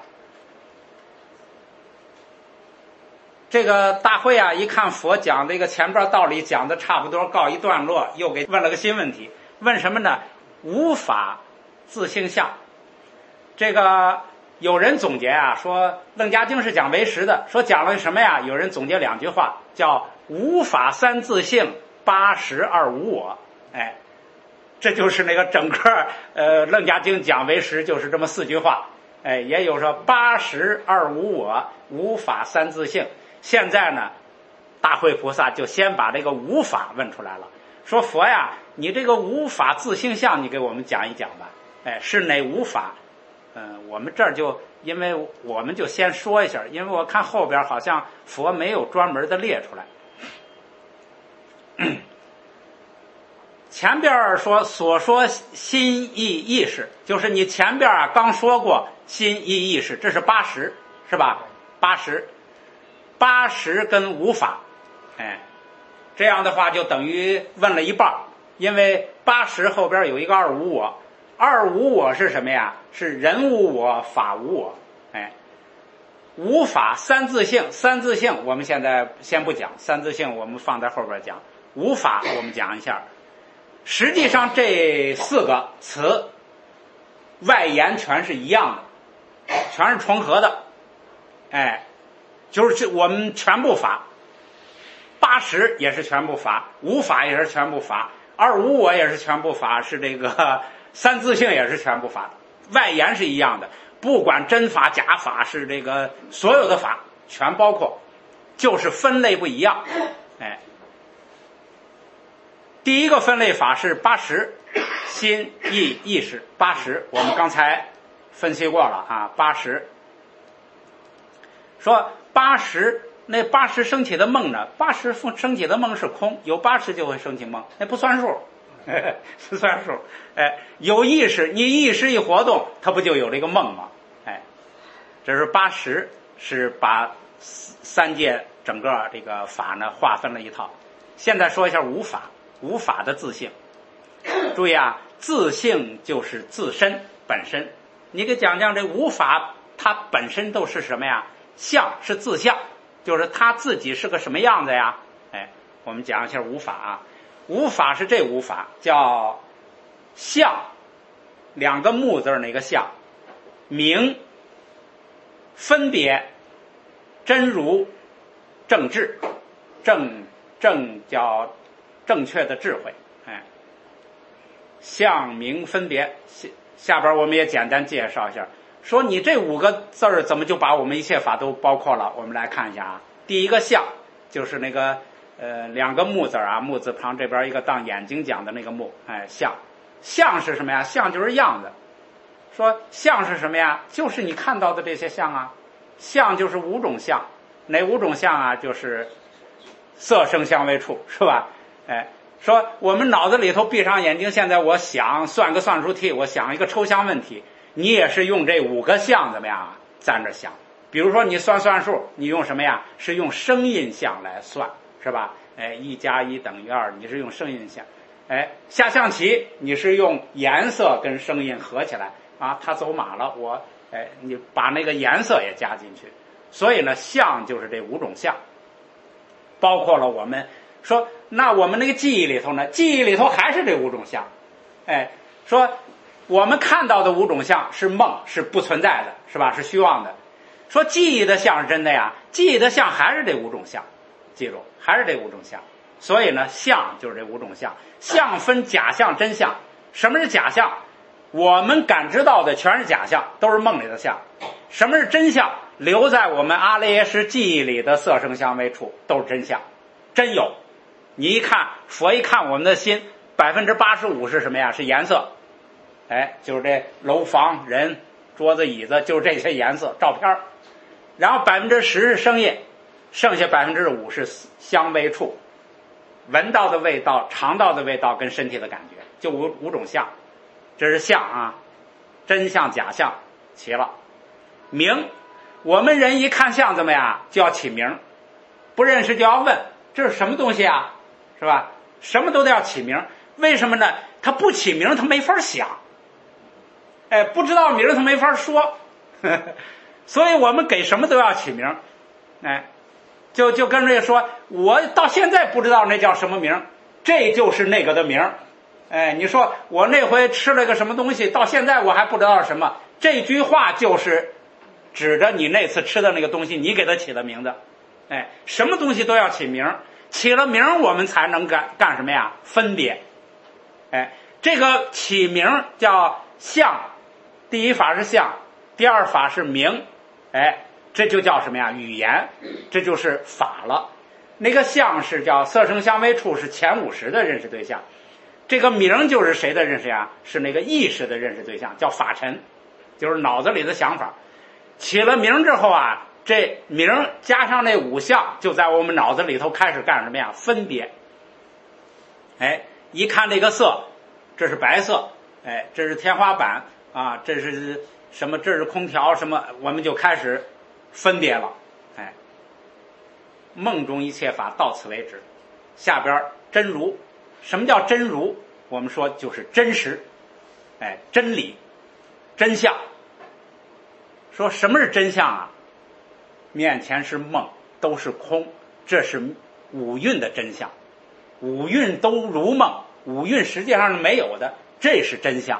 A: 这个大会啊，一看佛讲这个前边道理讲的差不多，告一段落，又给问了个新问题。问什么呢？无法自性相。这个有人总结啊，说楞伽经是讲唯识的，说讲了什么呀？有人总结2句话，叫无法三自性，8识2无我。哎，这就是那个整个楞伽经讲唯识就是这么4句话。哎，也有说8识2无我，无法三自性。现在呢，大会菩萨就先把这个无法问出来了，说佛呀，你这个无法自性相，你给我们讲一讲吧。哎，是哪无法？我们这儿就因为我们就先说一下，因为我看后边好像佛没有专门的列出来。前边说所说心意意识，就是你前边啊刚说过心意意识，这是8识，是吧？8 八识跟无法，这样的话就等于问了一半，因为八识后边有一个二无我，二无我是什么呀？是人无我，法无我，无法三自性，三自性我们现在先不讲，三自性我们放在后边讲，无法我们讲一下。实际上这4个词外延全是一样的，全是重合的，就是我们全部法，八识也是全部法，无法也是全部法，二无我也是全部法，是这个三自性也是全部法，外延是一样的，不管真法假法，是这个所有的法全包括，就是分类不一样。第一个分类法是八识，心意意识，八识我们刚才分析过了啊。八识说八识，那八识升起的梦呢？八识升起的梦是空，有八识就会升起梦，那不算数，不算数。有意识，你意识一活动，它不就有这个梦吗？这是八识，是把三界整个这个法呢划分了一套。现在说一下无法，无法的自性。注意啊，自性就是自身本身。你给讲讲这无法，它本身都是什么呀？相是自相，就是它自己是个什么样子呀？我们讲一下无法啊。无法是这无法叫相，两个木字那个相，明分别真如正智，正叫正确的智慧，相明分别。下边我们也简单介绍一下，说你这5个字儿怎么就把我们一切法都包括了？我们来看一下啊。第一个相就是那个2个木字啊，木字旁这边一个当眼睛讲的那个木，相。相是什么呀？相就是样子。说相是什么呀？就是你看到的这些相啊。相就是5种相，哪5种相啊？就是色声香味触，是吧？说我们脑子里头闭上眼睛，现在我想算个算术题，我想一个抽象问题，你也是用这5个相怎么样站着想。比如说你算数，你用什么呀？是用声音相来算，是吧？1加1等于2，你是用声音相。下象棋你是用颜色跟声音合起来啊，他走马了，你把那个颜色也加进去。所以呢，相就是这5种相，包括了我们说，那我们那个记忆里头呢，记忆里头还是这5种相。说我们看到的5种相是梦，是不存在的，是吧？是虚妄的。说记忆的相是真的呀，记忆的相还是这5种相，记住，还是这5种相。所以呢，相就是这5种相。相分假相真相。什么是假相？我们感知到的全是假象，都是梦里的相。什么是真相？留在我们阿赖耶识记忆里的色声香味触都是真相，真有。你一看，佛一看我们的心，85%是什么呀？是颜色。就是这楼房人桌子椅子，就是这些颜色照片。然后10%是声音，剩下5%是香味触，闻到的味道，尝到的味道跟身体的感觉，就五种相。这是相啊，真相假相齐了。名，我们人一看相怎么样就要起名，不认识就要问这是什么东西啊，是吧？什么都得要起名。为什么呢？他不起名他没法想，不知道名他没法说所以我们给什么都要起名。就跟这个说，我到现在不知道那叫什么名，这就是那个的名。你说我那回吃了个什么东西，到现在我还不知道是什么，这句话就是指着你那次吃的那个东西，你给它起的名字。什么东西都要起名，起了名我们才能干什么呀？分别。这个起名叫相，第一法是相，第二法是名。这就叫什么呀？语言，这就是法了。那个相是叫色声香味触，是前50的认识对象。这个名就是谁的认识呀？是那个意识的认识对象，叫法尘，就是脑子里的想法。起了名之后啊，这名加上那5项，就在我们脑子里头开始干什么呀？分别。一看这个色，这是白色，这是天花板啊，这是什么？这是空调什么？我们就开始分别了。 梦中一切法到此为止。下边真如，什么叫真如？我们说就是真实，真理，真相。说什么是真相啊？面前是梦，都是空，这是五蕴的真相。五蕴都如梦，五蕴实际上是没有的，这是真相。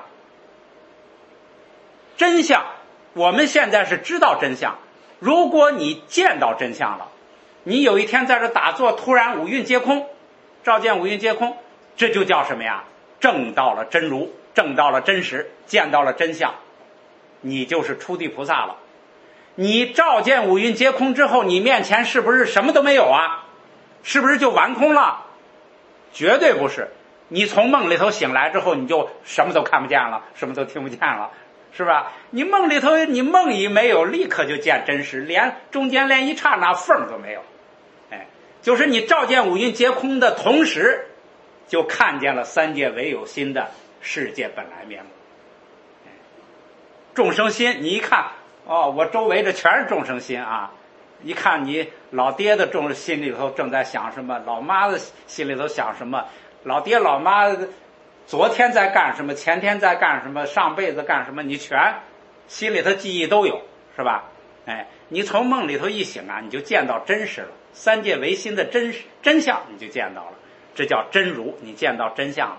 A: 真相，我们现在是知道真相。如果你见到真相了，你有一天在这打坐，突然五蕴皆空，照见五蕴皆空，这就叫什么呀？证到了真如，证到了真实，见到了真相，你就是初地菩萨了。你照见五蕴皆空之后，你面前是不是什么都没有啊？是不是就完空了？绝对不是。你从梦里头醒来之后，你就什么都看不见了，什么都听不见了，是吧？你梦里头，你梦一没有，立刻就见真实，中间连一刹那缝都没有。就是你照见五蕴皆空的同时，就看见了三界唯有心的世界本来面目。众生心，你一看，我周围的全是众生心啊！一看你老爹的心里头正在想什么，老妈的心里头想什么，老爹老妈昨天在干什么，前天在干什么，上辈子干什么，你全心里头记忆都有，是吧？你从梦里头一醒啊，你就见到真实了，三界唯心的真相你就见到了，这叫真如，你见到真相了。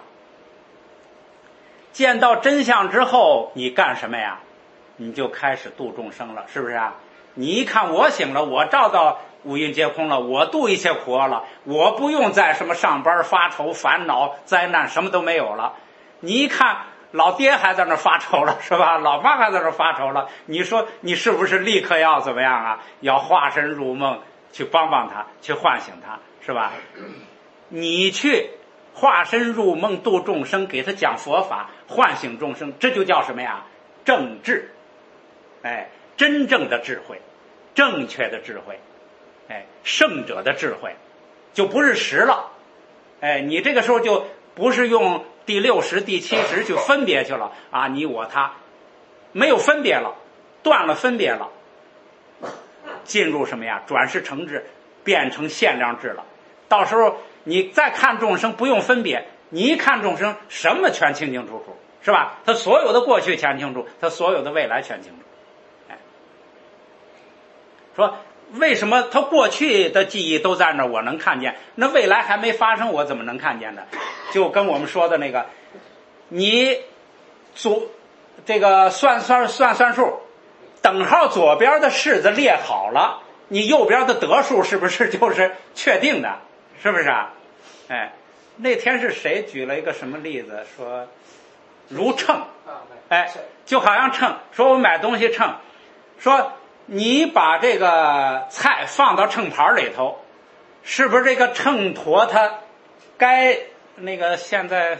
A: 见到真相之后，你干什么呀？你就开始度众生了，是不是啊？你一看我醒了，我照到五蕴皆空了，我度一切苦厄了，我不用再什么上班发愁烦恼灾难，什么都没有了。你一看老爹还在那发愁了，是吧？老妈还在那发愁了，你说你是不是立刻要怎么样啊？要化身入梦去帮帮他，去唤醒他，是吧？你去化身入梦度众生，给他讲佛法，唤醒众生，这就叫什么呀？正智，真正的智慧，正确的智慧，圣者的智慧，就不是识了，你这个时候就不是用第六识、第七识去分别去了啊，你我他，没有分别了，断了分别了，进入什么呀？转世成智，变成限量智了。到时候你再看众生，不用分别，你一看众生，什么全清清楚楚，是吧？他所有的过去全清楚，他所有的未来全清楚。说为什么他过去的记忆都在那儿，我能看见，那未来还没发生，我怎么能看见呢？就跟我们说的那个，你这个算数，等号左边的式子列好了，你右边的得数是不是就是确定的？是不是啊？那天是谁举了一个什么例子，说如秤，就好像秤，说我买东西秤，说你把这个菜放到秤盘里头，是不是这个秤砣它该那个现在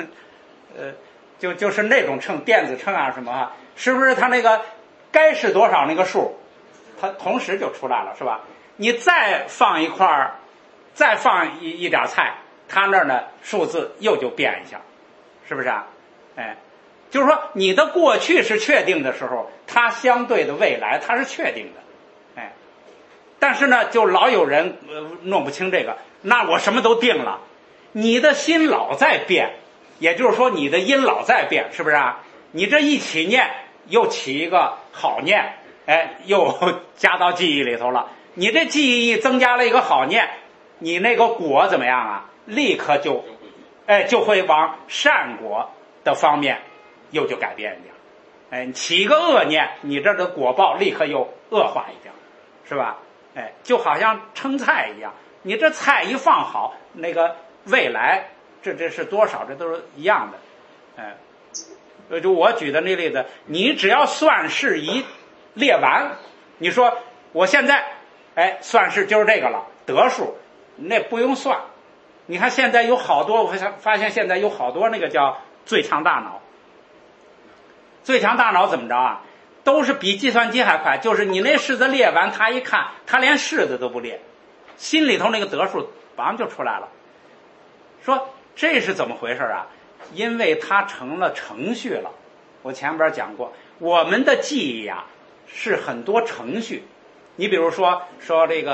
A: 就是那种秤，电子秤啊什么啊，是不是它那个该是多少那个数，它同时就出来了，是吧？你再放一块，再放一点菜，它那儿呢数字又就变一下，是不是啊？就是说你的过去是确定的时候，它相对的未来它是确定的，但是呢就老有人弄不清这个，那我什么都定了，你的心老在变，也就是说你的因老在变，是不是啊？你这一起念又起一个好念，又加到记忆里头了，你这记忆增加了一个好念，你那个果怎么样啊？立刻就会往善果的方面又就改变一点，起个恶念，你这的果报立刻又恶化一点，是吧？就好像称菜一样，你这菜一放好，那个未来这是多少，这都是一样的。就我举的那例子，你只要算式一列完，你说我现在算式就是这个了，得数那不用算。你看现在有好多，我发现现在有好多那个叫最强大脑。最强大脑怎么着啊？都是比计算机还快，就是你那式子列完，他一看，他连式子都不列，心里头那个得数马上就出来了。说这是怎么回事啊？因为它成了程序了。我前边讲过，我们的记忆啊是很多程序。你比如说这个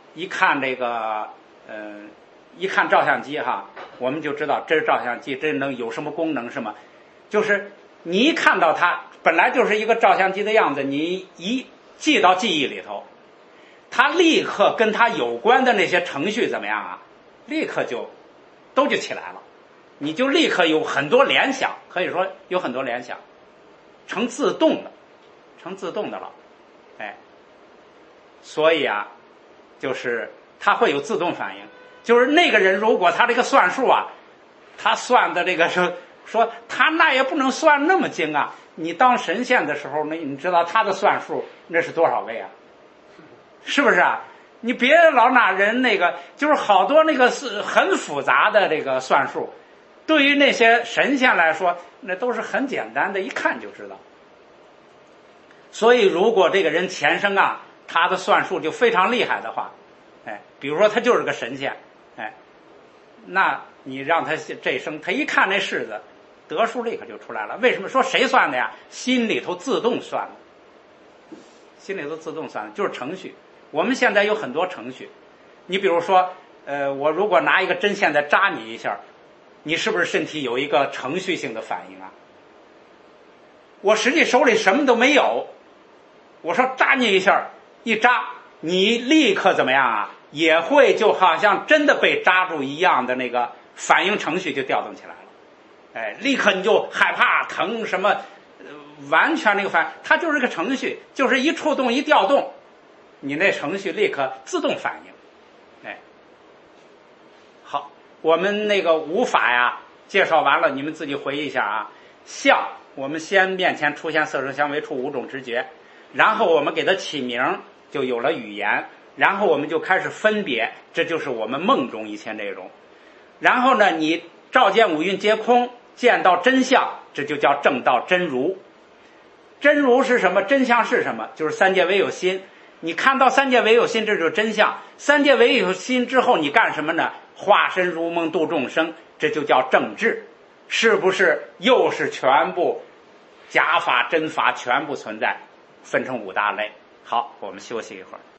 A: 一看这个一看照相机哈，我们就知道这是照相机，这能有什么功能是吗？就是你一看到它本来就是一个照相机的样子，你一记到记忆里头，它立刻跟它有关的那些程序怎么样啊？立刻就起来了，你就立刻有很多联想，可以说有很多联想，成自动的了，哎，所以啊，就是它会有自动反应。就是那个人如果他这个算术啊，他算的这个说他那也不能算那么精啊。你当神仙的时候，那你知道他的算术那是多少位啊？是不是啊？你别老拿人那个，就是好多那个是很复杂的这个算术，对于那些神仙来说，那都是很简单的，一看就知道。所以如果这个人前生啊，他的算术就非常厉害的话，哎，比如说他就是个神仙，哎，那你让他这一生，他一看那式子，得数立刻就出来了。为什么说谁算的呀？心里头自动算的，心里头自动算的，就是程序。我们现在有很多程序，你比如说，我如果拿一个针线再扎你一下，你是不是身体有一个程序性的反应啊？我实际手里什么都没有，我说扎你一下，一扎，你立刻怎么样啊？也会就好像真的被扎住一样的那个反应程序就调动起来了，哎，立刻你就害怕疼什么，完全那个反应，它就是个程序，就是一触动一调动，你那程序立刻自动反应，哎，好，我们那个五法呀介绍完了，你们自己回忆一下啊。相，我们先面前出现色声香味触五种直觉，然后我们给它起名，就有了语言，然后我们就开始分别，这就是我们梦中一切内容。然后呢，你照见五蕴皆空，见到真相，这就叫正道真如。真如是什么？真相是什么？就是三界唯有心。你看到三界唯有心，这就是真相。三界唯有心之后，你干什么呢？化身如梦度众生，这就叫正智。是不是又是全部假法真法全部存在，分成五大类？好，我们休息一会儿。